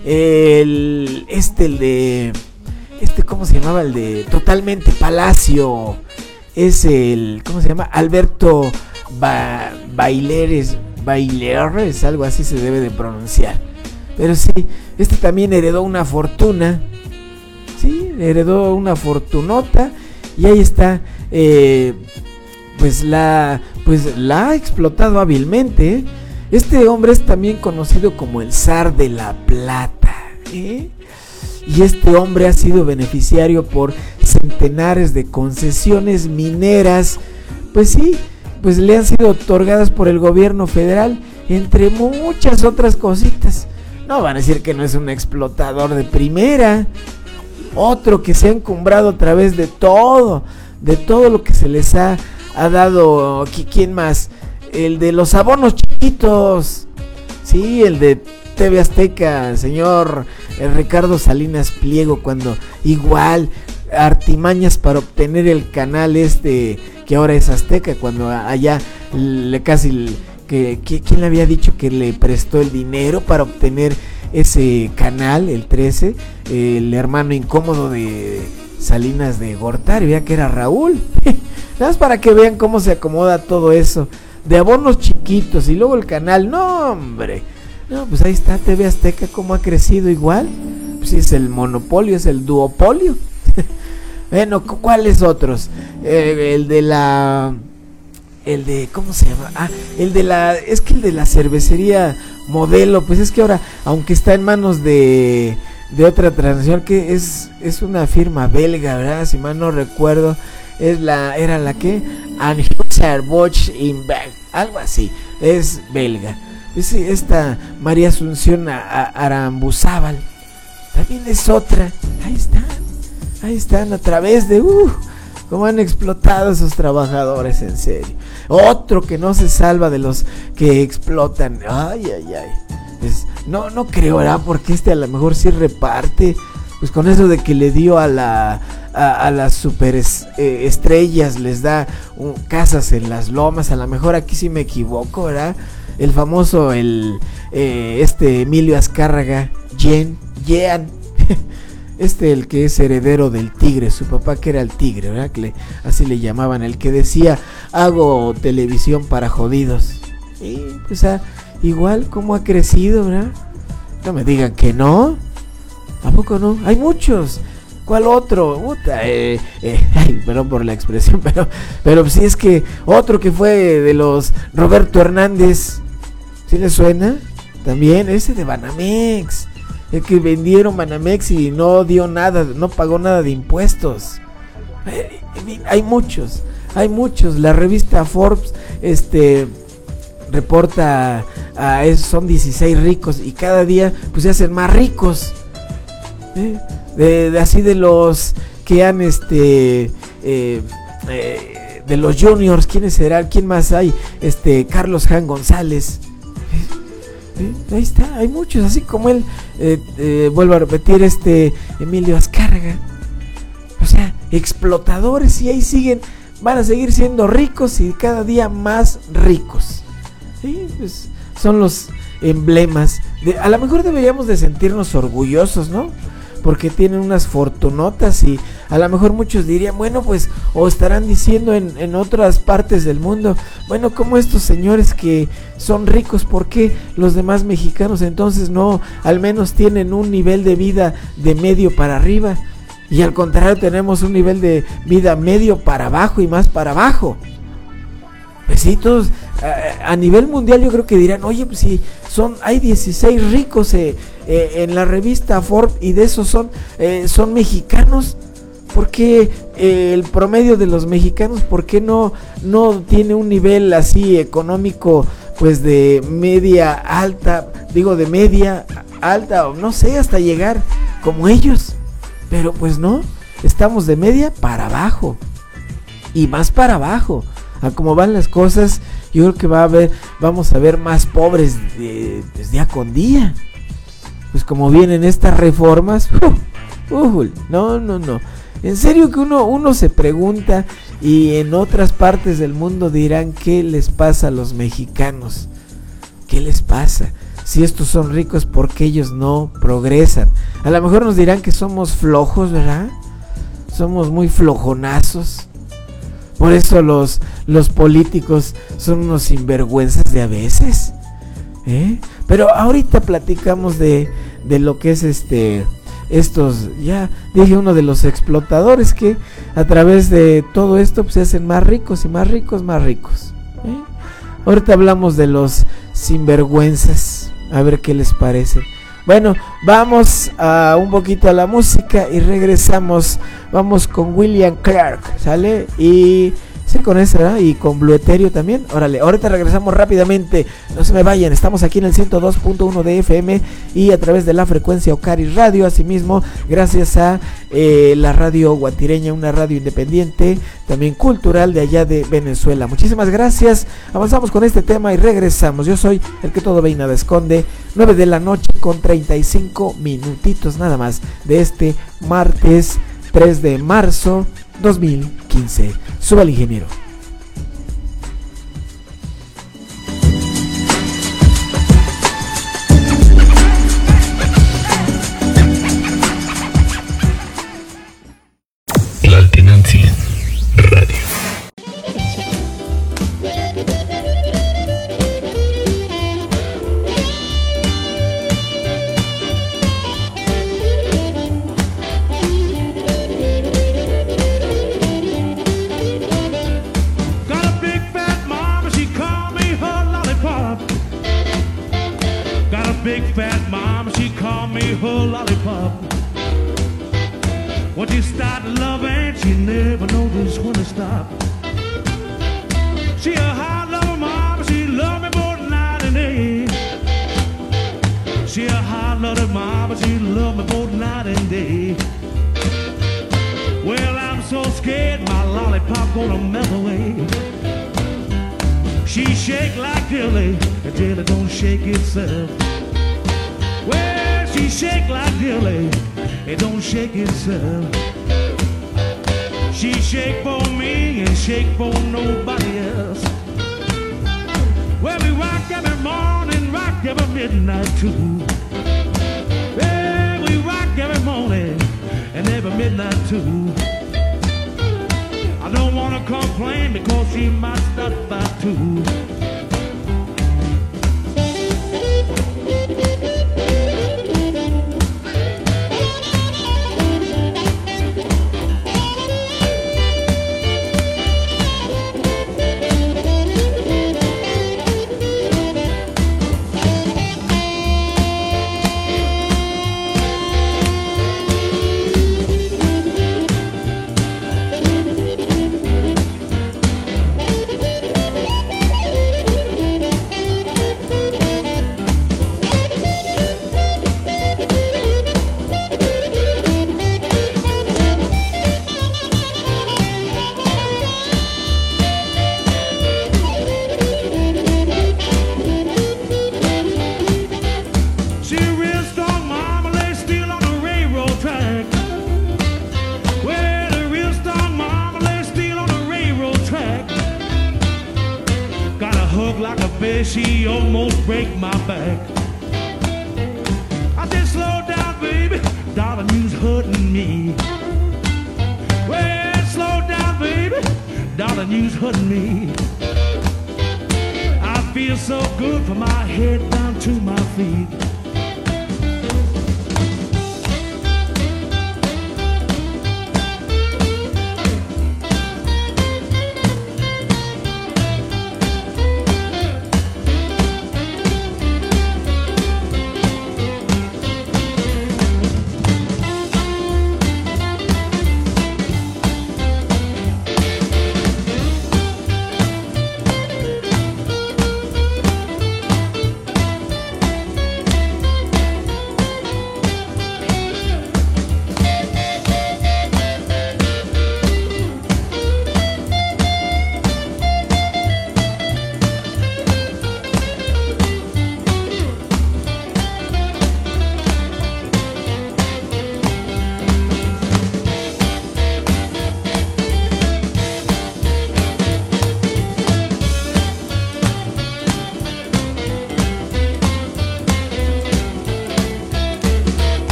S15: El, este, el de, este, ¿cómo se llamaba? El de Totalmente Palacio, es el, ¿cómo se llama? Alberto ba, Baileres, Baileres, algo así se debe de pronunciar. Pero sí, este también heredó una fortuna. Sí, heredó una fortunota. Y ahí está. Eh, pues la. Pues la ha explotado hábilmente. ¿eh? Este hombre es también conocido como el zar de la plata. ¿eh? Y este hombre ha sido beneficiario por centenares de concesiones mineras. Pues sí, pues le han sido otorgadas por el gobierno federal, entre muchas otras cositas. No van a decir que no es un explotador de primera. Otro que se ha encumbrado a través de todo, de todo lo que se les ha, ha dado. ¿Quién más? El de los abonos chiquitos. Sí, el de T V Azteca, el señor el Ricardo Salinas Pliego, cuando igual artimañas para obtener el canal este que ahora es Azteca, cuando allá le casi que, que quién le había dicho que le prestó el dinero para obtener ese canal, el trece, el hermano incómodo de Salinas de Gortari, vea que era Raúl. Nada más para que vean cómo se acomoda todo eso. De abonos chiquitos y luego el canal. No, hombre. No, pues ahí está T V Azteca, cómo ha crecido igual. Pues es el monopolio, es el duopolio. Bueno, ¿cuáles otros? Eh, el de la... El de... ¿Cómo se llama? Ah, el de la... Es que el de la cervecería Modelo, pues es que ahora, aunque está en manos de... De otra transnacional, que es... Es una firma belga, ¿verdad? Si mal no recuerdo. Es la... Era la que... Anheuser-Busch InBev. Algo así. Es belga. Es esta María Asunción Arambuzábal. También es otra. Ahí están. Ahí están a través de... Uh, cómo han explotado esos trabajadores, en serio. Otro que no se salva de los que explotan. Ay, ay, ay. Es, no, no creo, ¿verdad? Porque este a lo mejor sí reparte. Pues con eso de que le dio a la... A, a las super es, eh, estrellas les da un, casas en las lomas. A lo mejor aquí sí me equivoco, ¿verdad? El famoso, el... Eh, este Emilio Azcárraga. Jen, Jean. Este, el que es heredero del tigre, su papá que era el tigre, ¿verdad? Que le, así le llamaban, el que decía, hago televisión para jodidos. Y pues ah, igual como ha crecido, ¿verdad? No me digan que no. ¿A poco no? Hay muchos. ¿Cuál otro? Puta, eh, eh, ay, perdón por la expresión, pero, pero sí es que otro que fue de los Roberto Hernández, ¿sí le suena? También ese de Banamex. El que vendieron Banamex y no dio nada, no pagó nada de impuestos. Eh, hay muchos, hay muchos. La revista Forbes este reporta a esos, son dieciséis ricos y cada día pues se hacen más ricos. ¿Eh? De, de así de los que han este eh, eh, de los juniors, ¿quiénes serán? ¿Quién más hay? Este Carlos Jan González. ¿Eh? Ahí está, hay muchos, así como él, eh, eh, vuelvo a repetir, este Emilio Azcárraga. O sea, explotadores, y ahí siguen, van a seguir siendo ricos y cada día más ricos. ¿Sí? Pues son los emblemas. De, a lo mejor deberíamos de sentirnos orgullosos, ¿no? Porque tienen unas fortunotas y a lo mejor muchos dirían, bueno, pues, o estarán diciendo en, en otras partes del mundo, bueno, como estos señores que son ricos, ¿por qué los demás mexicanos entonces no, al menos tienen un nivel de vida de medio para arriba? Y al contrario, tenemos un nivel de vida medio para abajo y más para abajo. Pues sí, todos a, a nivel mundial yo creo que dirán, oye, pues sí, son, hay dieciséis ricos eh, eh, en la revista Forbes y de esos son, eh, son mexicanos. ¿Por qué eh, el promedio de los mexicanos, por qué no, no tiene un nivel así económico, pues de media alta, digo de media alta, o no sé, hasta llegar como ellos? Pero pues no, estamos de media para abajo y más para abajo. A cómo van las cosas, yo creo que va a haber, vamos a ver más pobres de, pues día con día. Pues como vienen estas reformas, uh, uh, no, no, no. En serio que uno, uno se pregunta, y en otras partes del mundo dirán, ¿qué les pasa a los mexicanos? ¿Qué les pasa? Si estos son ricos, ¿por qué ellos no progresan? A lo mejor nos dirán que somos flojos, ¿verdad? Somos muy flojonazos. Por eso los, los políticos son unos sinvergüenzas de a veces, ¿eh? Pero ahorita platicamos de, de lo que es este estos, ya dije, uno de los explotadores que a través de todo esto pues, se hacen más ricos y más ricos, más ricos, ¿eh? Ahorita hablamos de los sinvergüenzas, a ver qué les parece. Bueno, vamos a un poquito a la música y regresamos. Vamos con William Clark, ¿sale? Y sí, con ese, ¿verdad? Y con Blue Etéreo también. Órale, ahorita regresamos rápidamente. No se me vayan, estamos aquí en el ciento dos punto uno de F M y a través de la frecuencia Ocari Radio. Asimismo, gracias a eh, la radio guatireña, una radio independiente, también cultural de allá de Venezuela. Muchísimas gracias. Avanzamos con este tema y regresamos. Yo soy el que todo ve y nada esconde. nueve de la noche con treinta y cinco minutitos nada más de este martes tres de marzo dos mil quince. Sube el ingeniero.
S10: La Alternancia Radio.
S16: fat mama, she called me her lollipop. When she started loving, she never noticed when to stop. She a hot lover mama, she loved me both night and day. She a hot lover mama, she loved me both night and day. Well, I'm so scared my lollipop gonna melt away. She shake like jelly until it don't shake itself. Well, she shake like jelly, it don't shake itself. She shake for me and shake for nobody else. Well, we rock every morning, rock every midnight too. Well, we rock every morning and every midnight too. I don't wanna complain because she might stop by too. She almost break my back. I said, slow down, baby, darling, you's hurting me. Well, slow down, baby, darling, you's hurting me. I feel so good from my head down to my feet.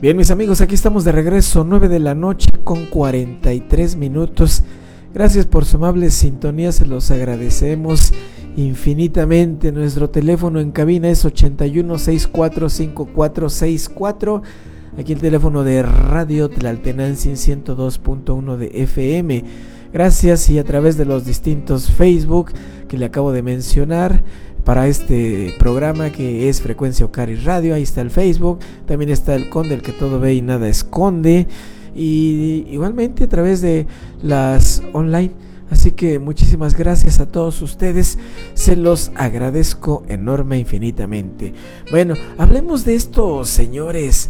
S15: Bien, mis amigos, aquí estamos de regreso, nueve de la noche con cuarenta y tres minutos. Gracias por su amable sintonía, se los agradecemos infinitamente. Nuestro teléfono en cabina es ochenta y uno, sesenta y cuatro, cincuenta y cuatro sesenta y cuatro. Aquí el teléfono de Radio Tlaltenanzin ciento dos punto uno de F M. Gracias, y a través de los distintos Facebook que le acabo de mencionar para este programa que es Frecuencia Ocari Radio, ahí está el Facebook. También está el Conde, el que todo ve y nada esconde, y igualmente a través de las online. Así que muchísimas gracias a todos ustedes, se los agradezco enorme, infinitamente. Bueno, hablemos de estos señores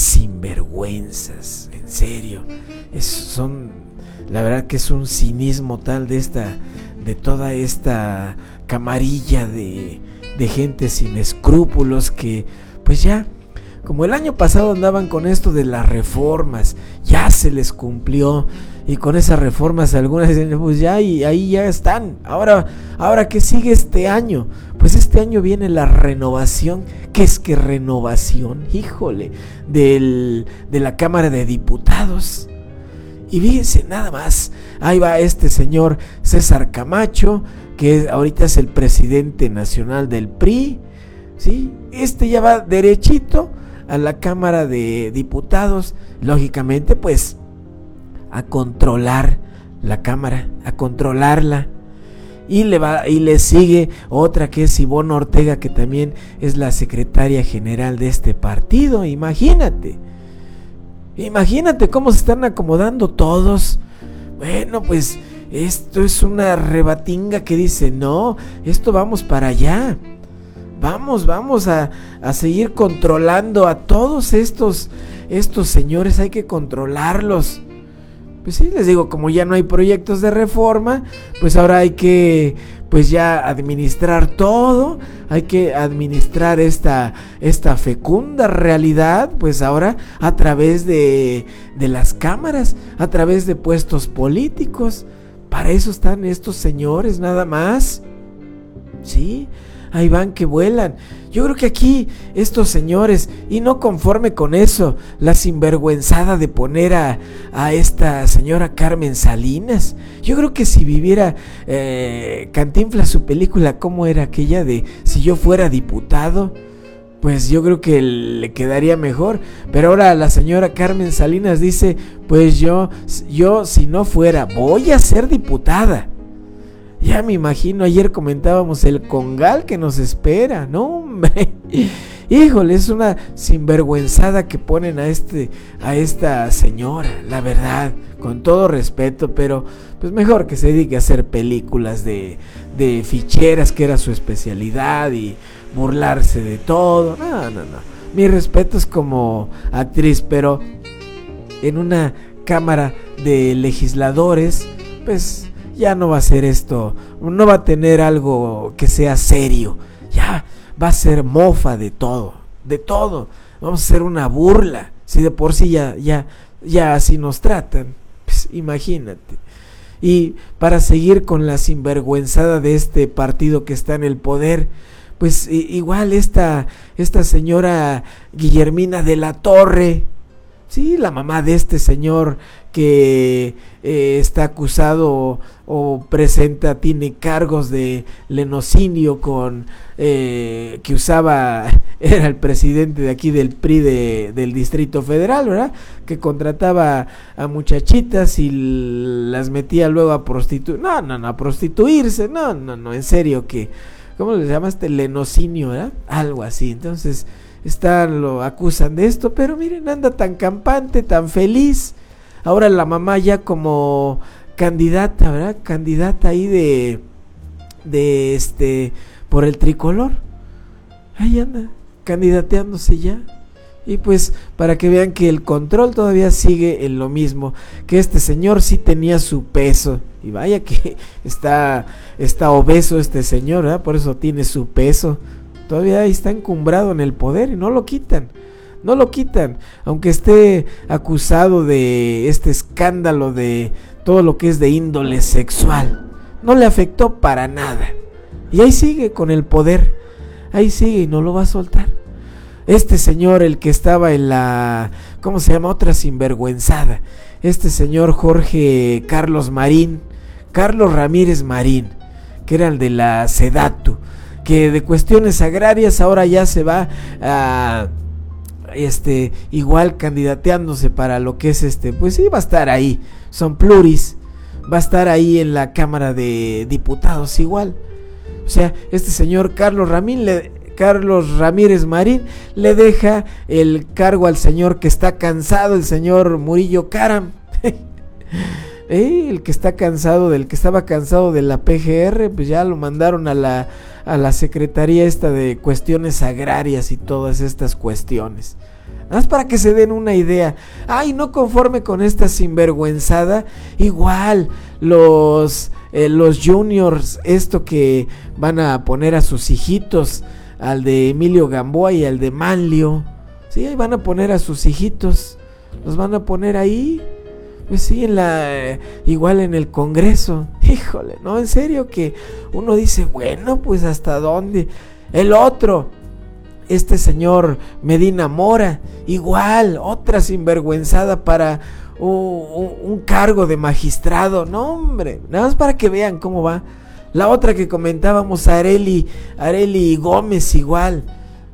S15: sinvergüenzas, en serio. Es, son, la verdad que es un cinismo tal de esta, de toda esta camarilla de, de gente sin escrúpulos que, pues ya, como el año pasado andaban con esto de las reformas, ya se les cumplió, y con esas reformas algunas dicen, pues ya, y ahí ya están. Ahora, ahora ¿qué sigue este año? Pues este año viene la renovación. ¿Qué es que renovación? Híjole, del, de la Cámara de Diputados. Y fíjense nada más, ahí va este señor César Camacho, que ahorita es el presidente nacional del P R I, ¿sí? Este ya va derechito a la Cámara de Diputados, lógicamente pues a controlar la Cámara, a controlarla. Y le va, y le sigue otra que es Ivonne Ortega, que también es la secretaria general de este partido. Imagínate, imagínate cómo se están acomodando todos. Bueno, pues esto es una rebatinga que dice, no, esto vamos para allá. Vamos, vamos a, a seguir controlando a todos estos, estos señores, hay que controlarlos. Pues sí, les digo, como ya no hay proyectos de reforma, pues ahora hay que, pues ya administrar todo, hay que administrar esta, esta fecunda realidad, pues ahora a través de, de las cámaras, a través de puestos políticos. Para eso están estos señores, nada más. Sí, ahí van que vuelan. Yo creo que aquí estos señores, y no conforme con eso, la sinvergüenzada de poner a, a esta señora Carmen Salinas. Yo creo que si viviera eh, Cantinflas su película, ¿cómo era aquella de Si yo fuera diputado? Pues yo creo que le quedaría mejor. Pero ahora la señora Carmen Salinas dice, pues yo, yo si no fuera, voy a ser diputada. Ya me imagino, ayer comentábamos el congal que nos espera, ¿no, hombre? Híjole, es una sinvergüenzada que ponen a este, a esta señora, la verdad, con todo respeto, pero pues mejor que se dedique a hacer películas de, de ficheras, que era su especialidad, y burlarse de todo. No, no, no. Mi respeto es como actriz, pero en una cámara de legisladores, pues ya no va a ser esto, no va a tener algo que sea serio, ya va a ser mofa de todo, de todo, vamos a hacer una burla, si de por sí ya, ya, ya así nos tratan, pues imagínate. Y para seguir con la sinvergüenzada de este partido que está en el poder, pues igual esta, esta señora Guillermina de la Torre, sí, la mamá de este señor que eh, está acusado o, o presenta, tiene cargos de lenocinio con eh, que usaba, era el presidente de aquí del P R I de, del Distrito Federal, ¿verdad? Que contrataba a muchachitas y las metía luego a prostituir, no, no, no, a prostituirse, no, no, no, en serio, que, ¿cómo le llamaste? Lenocinio, ¿verdad? Algo así. Entonces están, lo acusan de esto, pero miren, anda tan campante, tan feliz. Ahora la mamá ya como candidata, ¿verdad? Candidata ahí de, de este, por el tricolor. Ahí anda, candidateándose ya. Y pues para que vean que el control todavía sigue en lo mismo, que este señor sí tenía su peso. Y vaya que está, está obeso este señor, ¿verdad? Por eso tiene su peso. Todavía ahí está encumbrado en el poder y no lo quitan. No lo quitan, aunque esté acusado de este escándalo de todo lo que es de índole sexual. No le afectó para nada. Y ahí sigue con el poder. Ahí sigue y no lo va a soltar. este señor, el que estaba en la, ¿cómo se llama? Otra sinvergüenzada, este señor Jorge Carlos Marín, Carlos Ramírez Marín, que era el de la Sedatu, que de cuestiones agrarias ahora ya se va a, este, igual candidateándose para lo que es este, pues sí, va a estar ahí, son pluris, va a estar ahí en la Cámara de Diputados igual. O sea, este señor Carlos Ramín le, Carlos Ramírez Marín le deja el cargo al señor que está cansado, el señor Murillo Karam. eh, el que está cansado, del que estaba cansado de la P G R, pues ya lo mandaron a la, a la Secretaría esta de Cuestiones Agrarias y todas estas cuestiones. Nada más para que se den una idea. Ay, no conforme con esta sinvergüenzada, igual los, eh, los juniors, esto que van a poner a sus hijitos, al de Emilio Gamboa y al de Manlio, sí, ahí van a poner a sus hijitos, los van a poner ahí, pues sí, en la, eh, igual en el Congreso. Híjole, no, en serio que uno dice, bueno, pues hasta dónde. El otro, este señor Medina Mora, igual, otra sinvergüenzada para uh, uh, un cargo de magistrado. No, hombre, nada más para que vean cómo va. La otra que comentábamos, Areli, Areli Gómez, igual,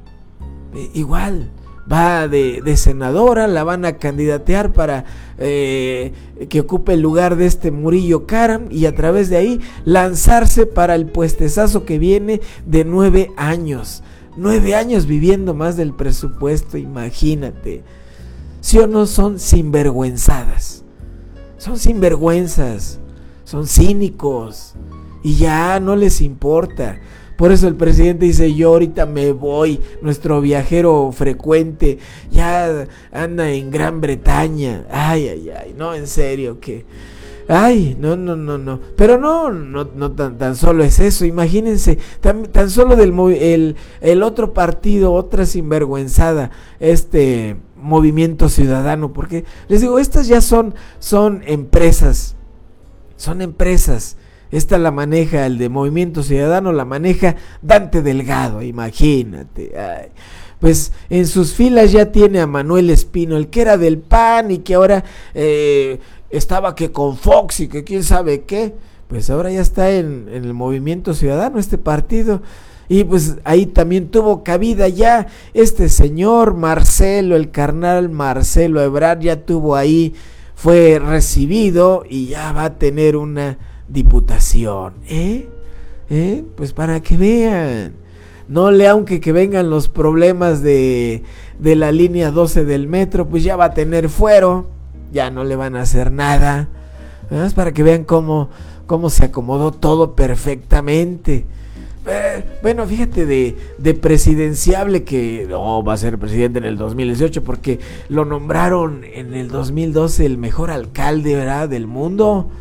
S15: eh, igual, va de, de senadora, la van a candidatear para eh, que ocupe el lugar de este Murillo Karam y a través de ahí lanzarse para el puestezazo que viene de nueve años. Nueve años viviendo más del presupuesto, imagínate. ¿Sí o no son sinvergüenzadas? Son sinvergüenzas, son cínicos y ya no les importa. Por eso el presidente dice, yo ahorita me voy, nuestro viajero frecuente ya anda en Gran Bretaña. Ay, ay, ay, no, en serio que... Ay, no, no, no, no. Pero no, no, no tan, tan solo es eso. Imagínense, tan, tan solo del el, el otro partido, otra sinvergüenzada, este Movimiento Ciudadano, porque les digo, estas ya son, son empresas, son empresas. Esta la maneja el de Movimiento Ciudadano, la maneja Dante Delgado, imagínate. Ay. Pues en sus filas ya tiene a Manuel Espino, el que era del P A N y que ahora eh, estaba que con Fox y que quién sabe qué, pues ahora ya está en, en el Movimiento Ciudadano, este partido. Y pues ahí también tuvo cabida ya este señor Marcelo, el carnal Marcelo Ebrard, ya tuvo ahí, fue recibido y ya va a tener una diputación, ¿eh? ¿Eh? Pues para que vean, no le aunque que vengan los problemas de, de la línea doce del metro, pues ya va a tener fuero, ya no le van a hacer nada, ¿verdad? Para que vean cómo, cómo se acomodó todo perfectamente. Eh, bueno, fíjate de, de presidenciable que no va a ser presidente en el dos mil dieciocho porque lo nombraron en el dos mil doce el mejor alcalde, ¿verdad?, del mundo.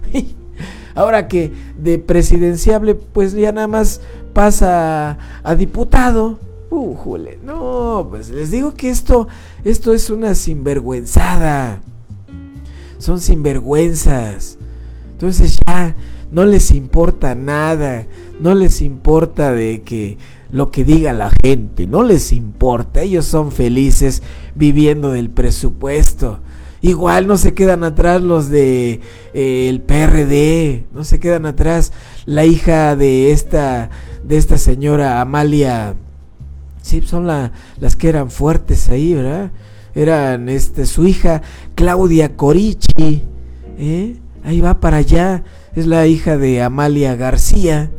S15: Ahora que de presidenciable pues ya nada más pasa a, a diputado. Uh, jule, no, pues les digo que esto, esto es una sinvergüenzada. Son sinvergüenzas. Entonces ya no les importa nada, no les importa de que lo que diga la gente, no les importa, ellos son felices viviendo del presupuesto. Igual no se quedan atrás los de eh, el P R D, no se quedan atrás la hija de esta de esta señora Amalia. Sí, son la, las que eran fuertes ahí, ¿verdad? Eran este su hija Claudia Corichi, ¿eh? Ahí va para allá, es la hija de Amalia García.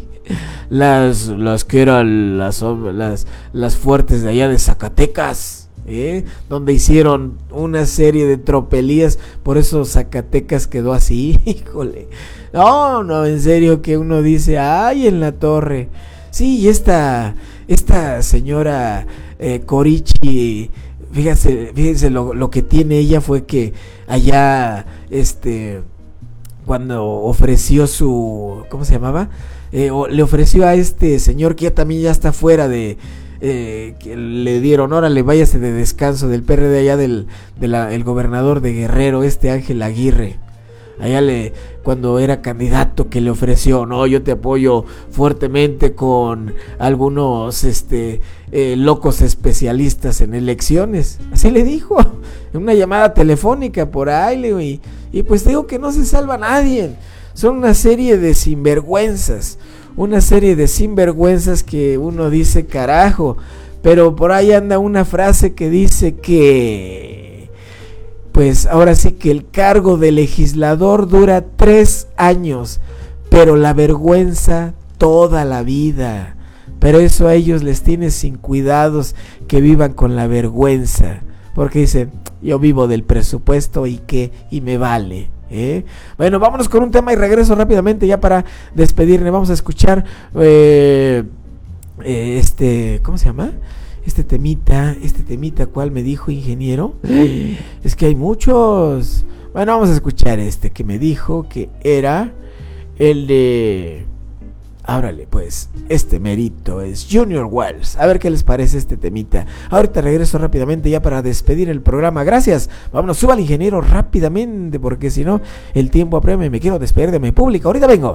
S15: las las que eran las las las fuertes de allá de Zacatecas. ¿Eh? Donde hicieron una serie de tropelías, por eso Zacatecas quedó así. Híjole, no, no, en serio que uno dice, ay, en la torre. Sí, y esta esta señora eh, Corichi, fíjense, fíjense lo, lo que tiene ella fue que allá, este, cuando ofreció su, ¿cómo se llamaba? Eh, o, le ofreció a este señor que ya también ya está fuera de Eh, que le dieron, órale, váyase de descanso del P R D allá del de la, el gobernador de Guerrero, este Ángel Aguirre. allá le, cuando era candidato, que le ofreció, no, yo te apoyo fuertemente con algunos este eh, locos especialistas en elecciones. Así le dijo, en una llamada telefónica por ahí, y, y pues digo que no se salva nadie. Son una serie de sinvergüenzas, una serie de sinvergüenzas que uno dice, carajo. Pero por ahí anda una frase que dice que, pues ahora sí que el cargo de legislador dura tres años, pero la vergüenza toda la vida. Pero eso a ellos les tiene sin cuidados, que vivan con la vergüenza, porque dicen, yo vivo del presupuesto y qué, y me vale. ¿Eh? Bueno, vámonos con un tema y regreso rápidamente ya para despedirme. Vamos a escuchar eh, eh, este, ¿cómo se llama? Este temita, este temita, ¿cuál me dijo, ingeniero? Es que hay muchos. Bueno, vamos a escuchar este que me dijo que era el de... Árale, pues, este merito es Junior Wells. A ver qué les parece este temita. Ahorita regreso rápidamente ya para despedir el programa. Gracias. Vámonos, suba al ingeniero rápidamente, porque si no, el tiempo apremia y me quiero despedir de mi público. Ahorita vengo.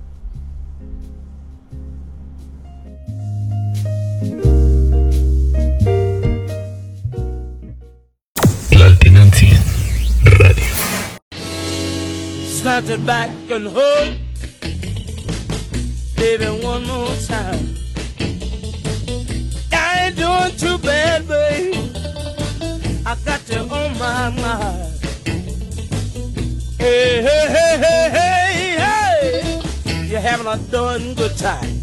S10: La Alternancia Radio.
S16: Snatch it back and hold, baby, one more time. I ain't doing too bad, babe. I got you on my mind. Hey, hey, hey, hey, hey, hey. You're having a darn good time.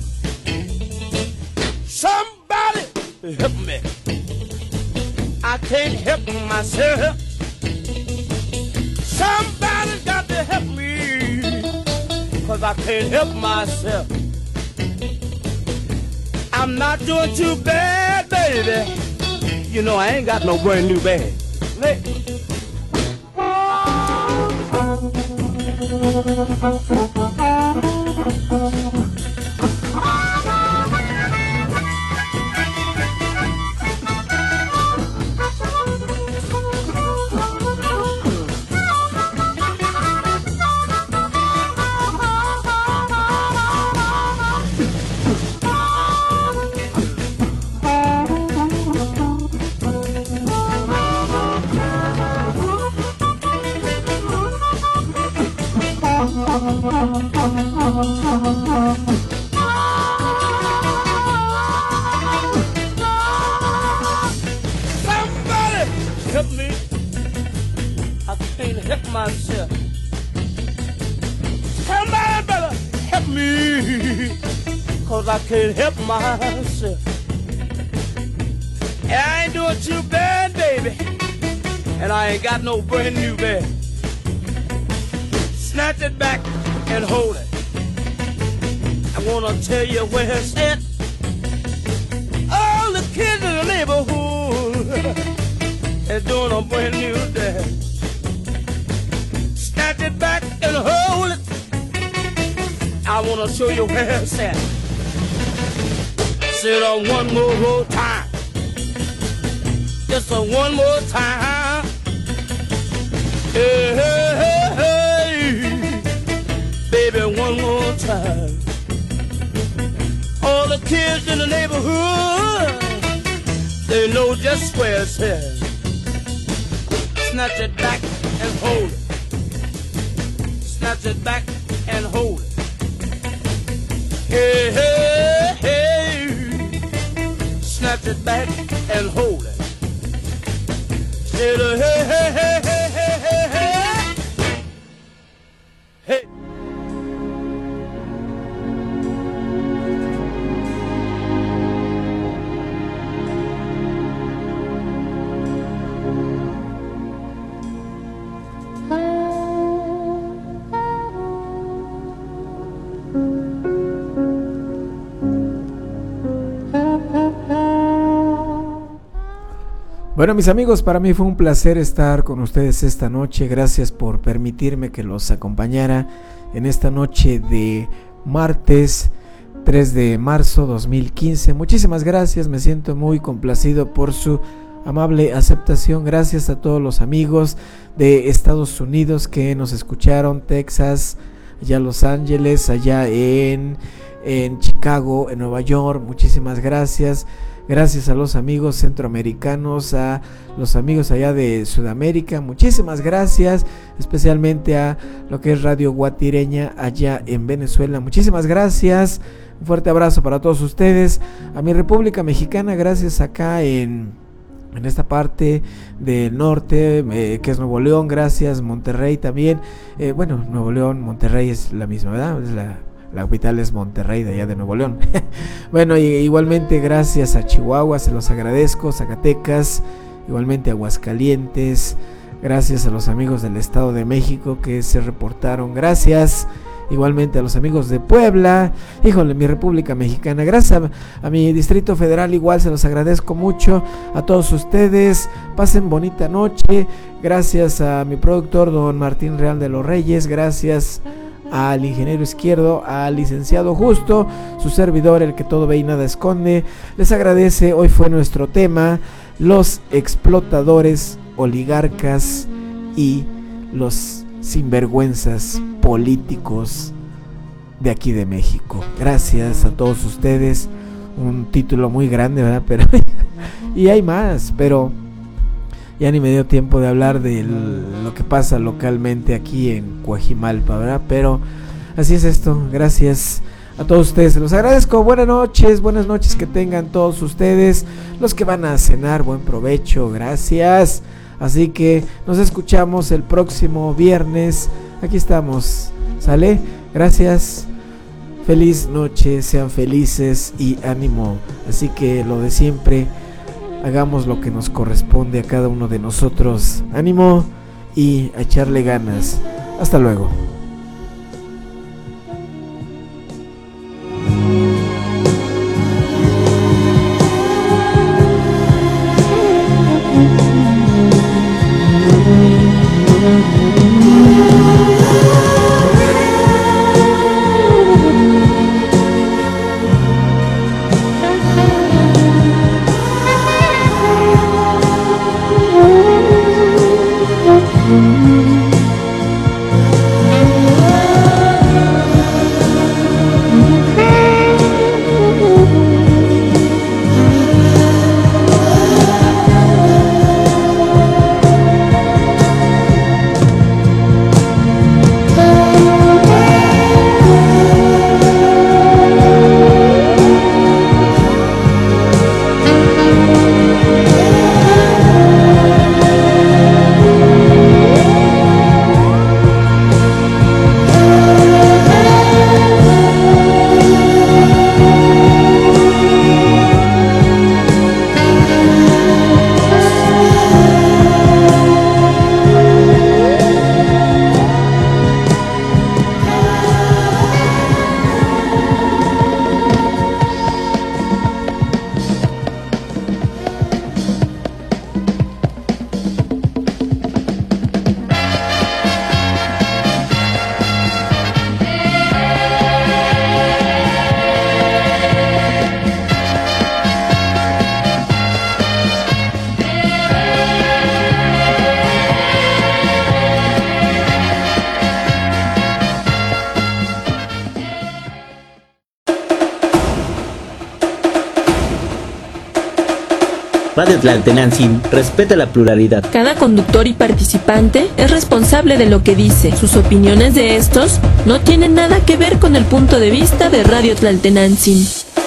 S16: Somebody help me. I can't help myself. Somebody got to help me, 'cause I can't help myself. I'm not doing too bad, baby. You know I ain't got no brand new bag. Hey. Somebody help me. I can't help myself. Somebody better help me, 'cause I can't help myself. And I ain't doing too bad, baby, and I ain't got no brand new bed. Snatch it back and hold it. I wanna tell you where it's at. All the kids in the neighborhood is doing a brand new dance. Snatch it back and hold it. I wanna show you where it's at. Sit on one more, more time. Just a one more time. Hey, hey, hey, hey. Baby, one more time. All the kids in the neighborhood, they know just where it's at. Snatch it back and hold it. Snatch it back and hold it. Hey, hey, hey. Snatch it back and hold it. Hey, hey, hey, hey, hey, hey, hey. Hey.
S15: Bueno, mis amigos, para mí fue un placer estar con ustedes esta noche. Gracias por permitirme que los acompañara en esta noche de martes tres de marzo dos mil quince. Muchísimas gracias, me siento muy complacido por su amable aceptación. Gracias a todos los amigos de Estados Unidos que nos escucharon, Texas, allá Los Ángeles, allá en, en Chicago, en Nueva York. Muchísimas gracias. Gracias a los amigos centroamericanos, a los amigos allá de Sudamérica, muchísimas gracias, especialmente a lo que es Radio Guatireña allá en Venezuela, muchísimas gracias, un fuerte abrazo para todos ustedes, a mi República Mexicana, gracias acá en, en esta parte del norte, eh, que es Nuevo León, gracias, Monterrey también, eh, bueno, Nuevo León, Monterrey es la misma, ¿verdad? Es la... La capital es Monterrey, de allá de Nuevo León. Bueno, y igualmente gracias a Chihuahua, se los agradezco, Zacatecas, igualmente Aguascalientes, gracias a los amigos del Estado de México que se reportaron, gracias igualmente a los amigos de Puebla, híjole, mi República Mexicana, gracias a, a mi Distrito Federal, igual se los agradezco mucho, a todos ustedes, pasen bonita noche, gracias a mi productor don Martín Real de los Reyes, gracias al ingeniero Izquierdo, al licenciado Justo, su servidor, el que todo ve y nada esconde, les agradece. Hoy fue nuestro tema, los explotadores, oligarcas y los sinvergüenzas políticos de aquí de México. Gracias a todos ustedes, un título muy grande, ¿verdad? Pero y hay más, pero ya ni me dio tiempo de hablar de lo que pasa localmente aquí en Coajimalpa, ¿verdad? Pero así es esto, gracias a todos ustedes, se los agradezco, buenas noches, buenas noches que tengan todos ustedes, los que van a cenar, buen provecho, gracias, así que nos escuchamos el próximo viernes, aquí estamos, ¿sale? Gracias, feliz noche, sean felices y ánimo, así que lo de siempre, hagamos lo que nos corresponde a cada uno de nosotros. Ánimo y a echarle ganas. Hasta luego.
S13: Radio Tlaltenantzin respeta la pluralidad.
S14: Cada conductor y participante es responsable de lo que dice. Sus opiniones de estos no tienen nada que ver con el punto de vista de Radio Tlaltenantzin.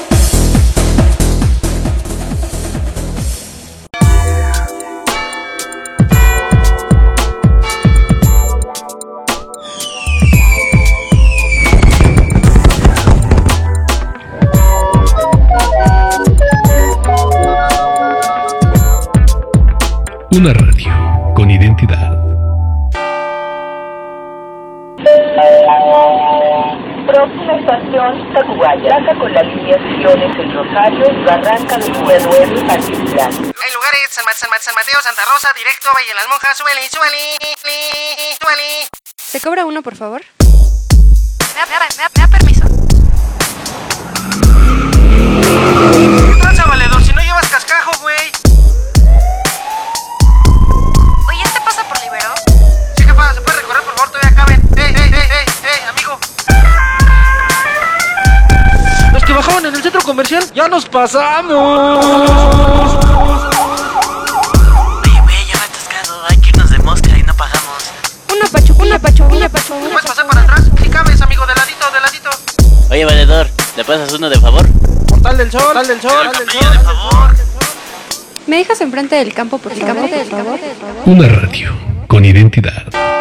S10: Una radio con identidad.
S11: Próxima estación, Tacubaya. Saca con la línea Siones El Rosario, Barranca del Pueblo, Altiplán.
S6: En lugares San, San, San Mateo, Santa Rosa, directo, Valle Las Monjas, sueli, sueli, sueli.
S8: ¿Se cobra uno, por favor?
S6: Me da, me da, me da, me da permiso. ¿Qué tranza, valedor? Si no llevas cascajo, güey.
S7: nos pasamos.
S12: Oye, güey, ya me he atascado. Hay que irnos de mosca y no pagamos.
S8: Una pachu, una pachu, una pachu.
S6: ¿Puedes pasar para atrás? Si cabes, amigo, de ladito, de ladito.
S12: Oye, valedor, ¿le pasas uno de favor?
S7: Portal del Sol, Portal del Sol, Portal del Sol.
S12: De favor.
S8: ¿Me dejas enfrente del campo, por favor?
S10: Una radio con identidad.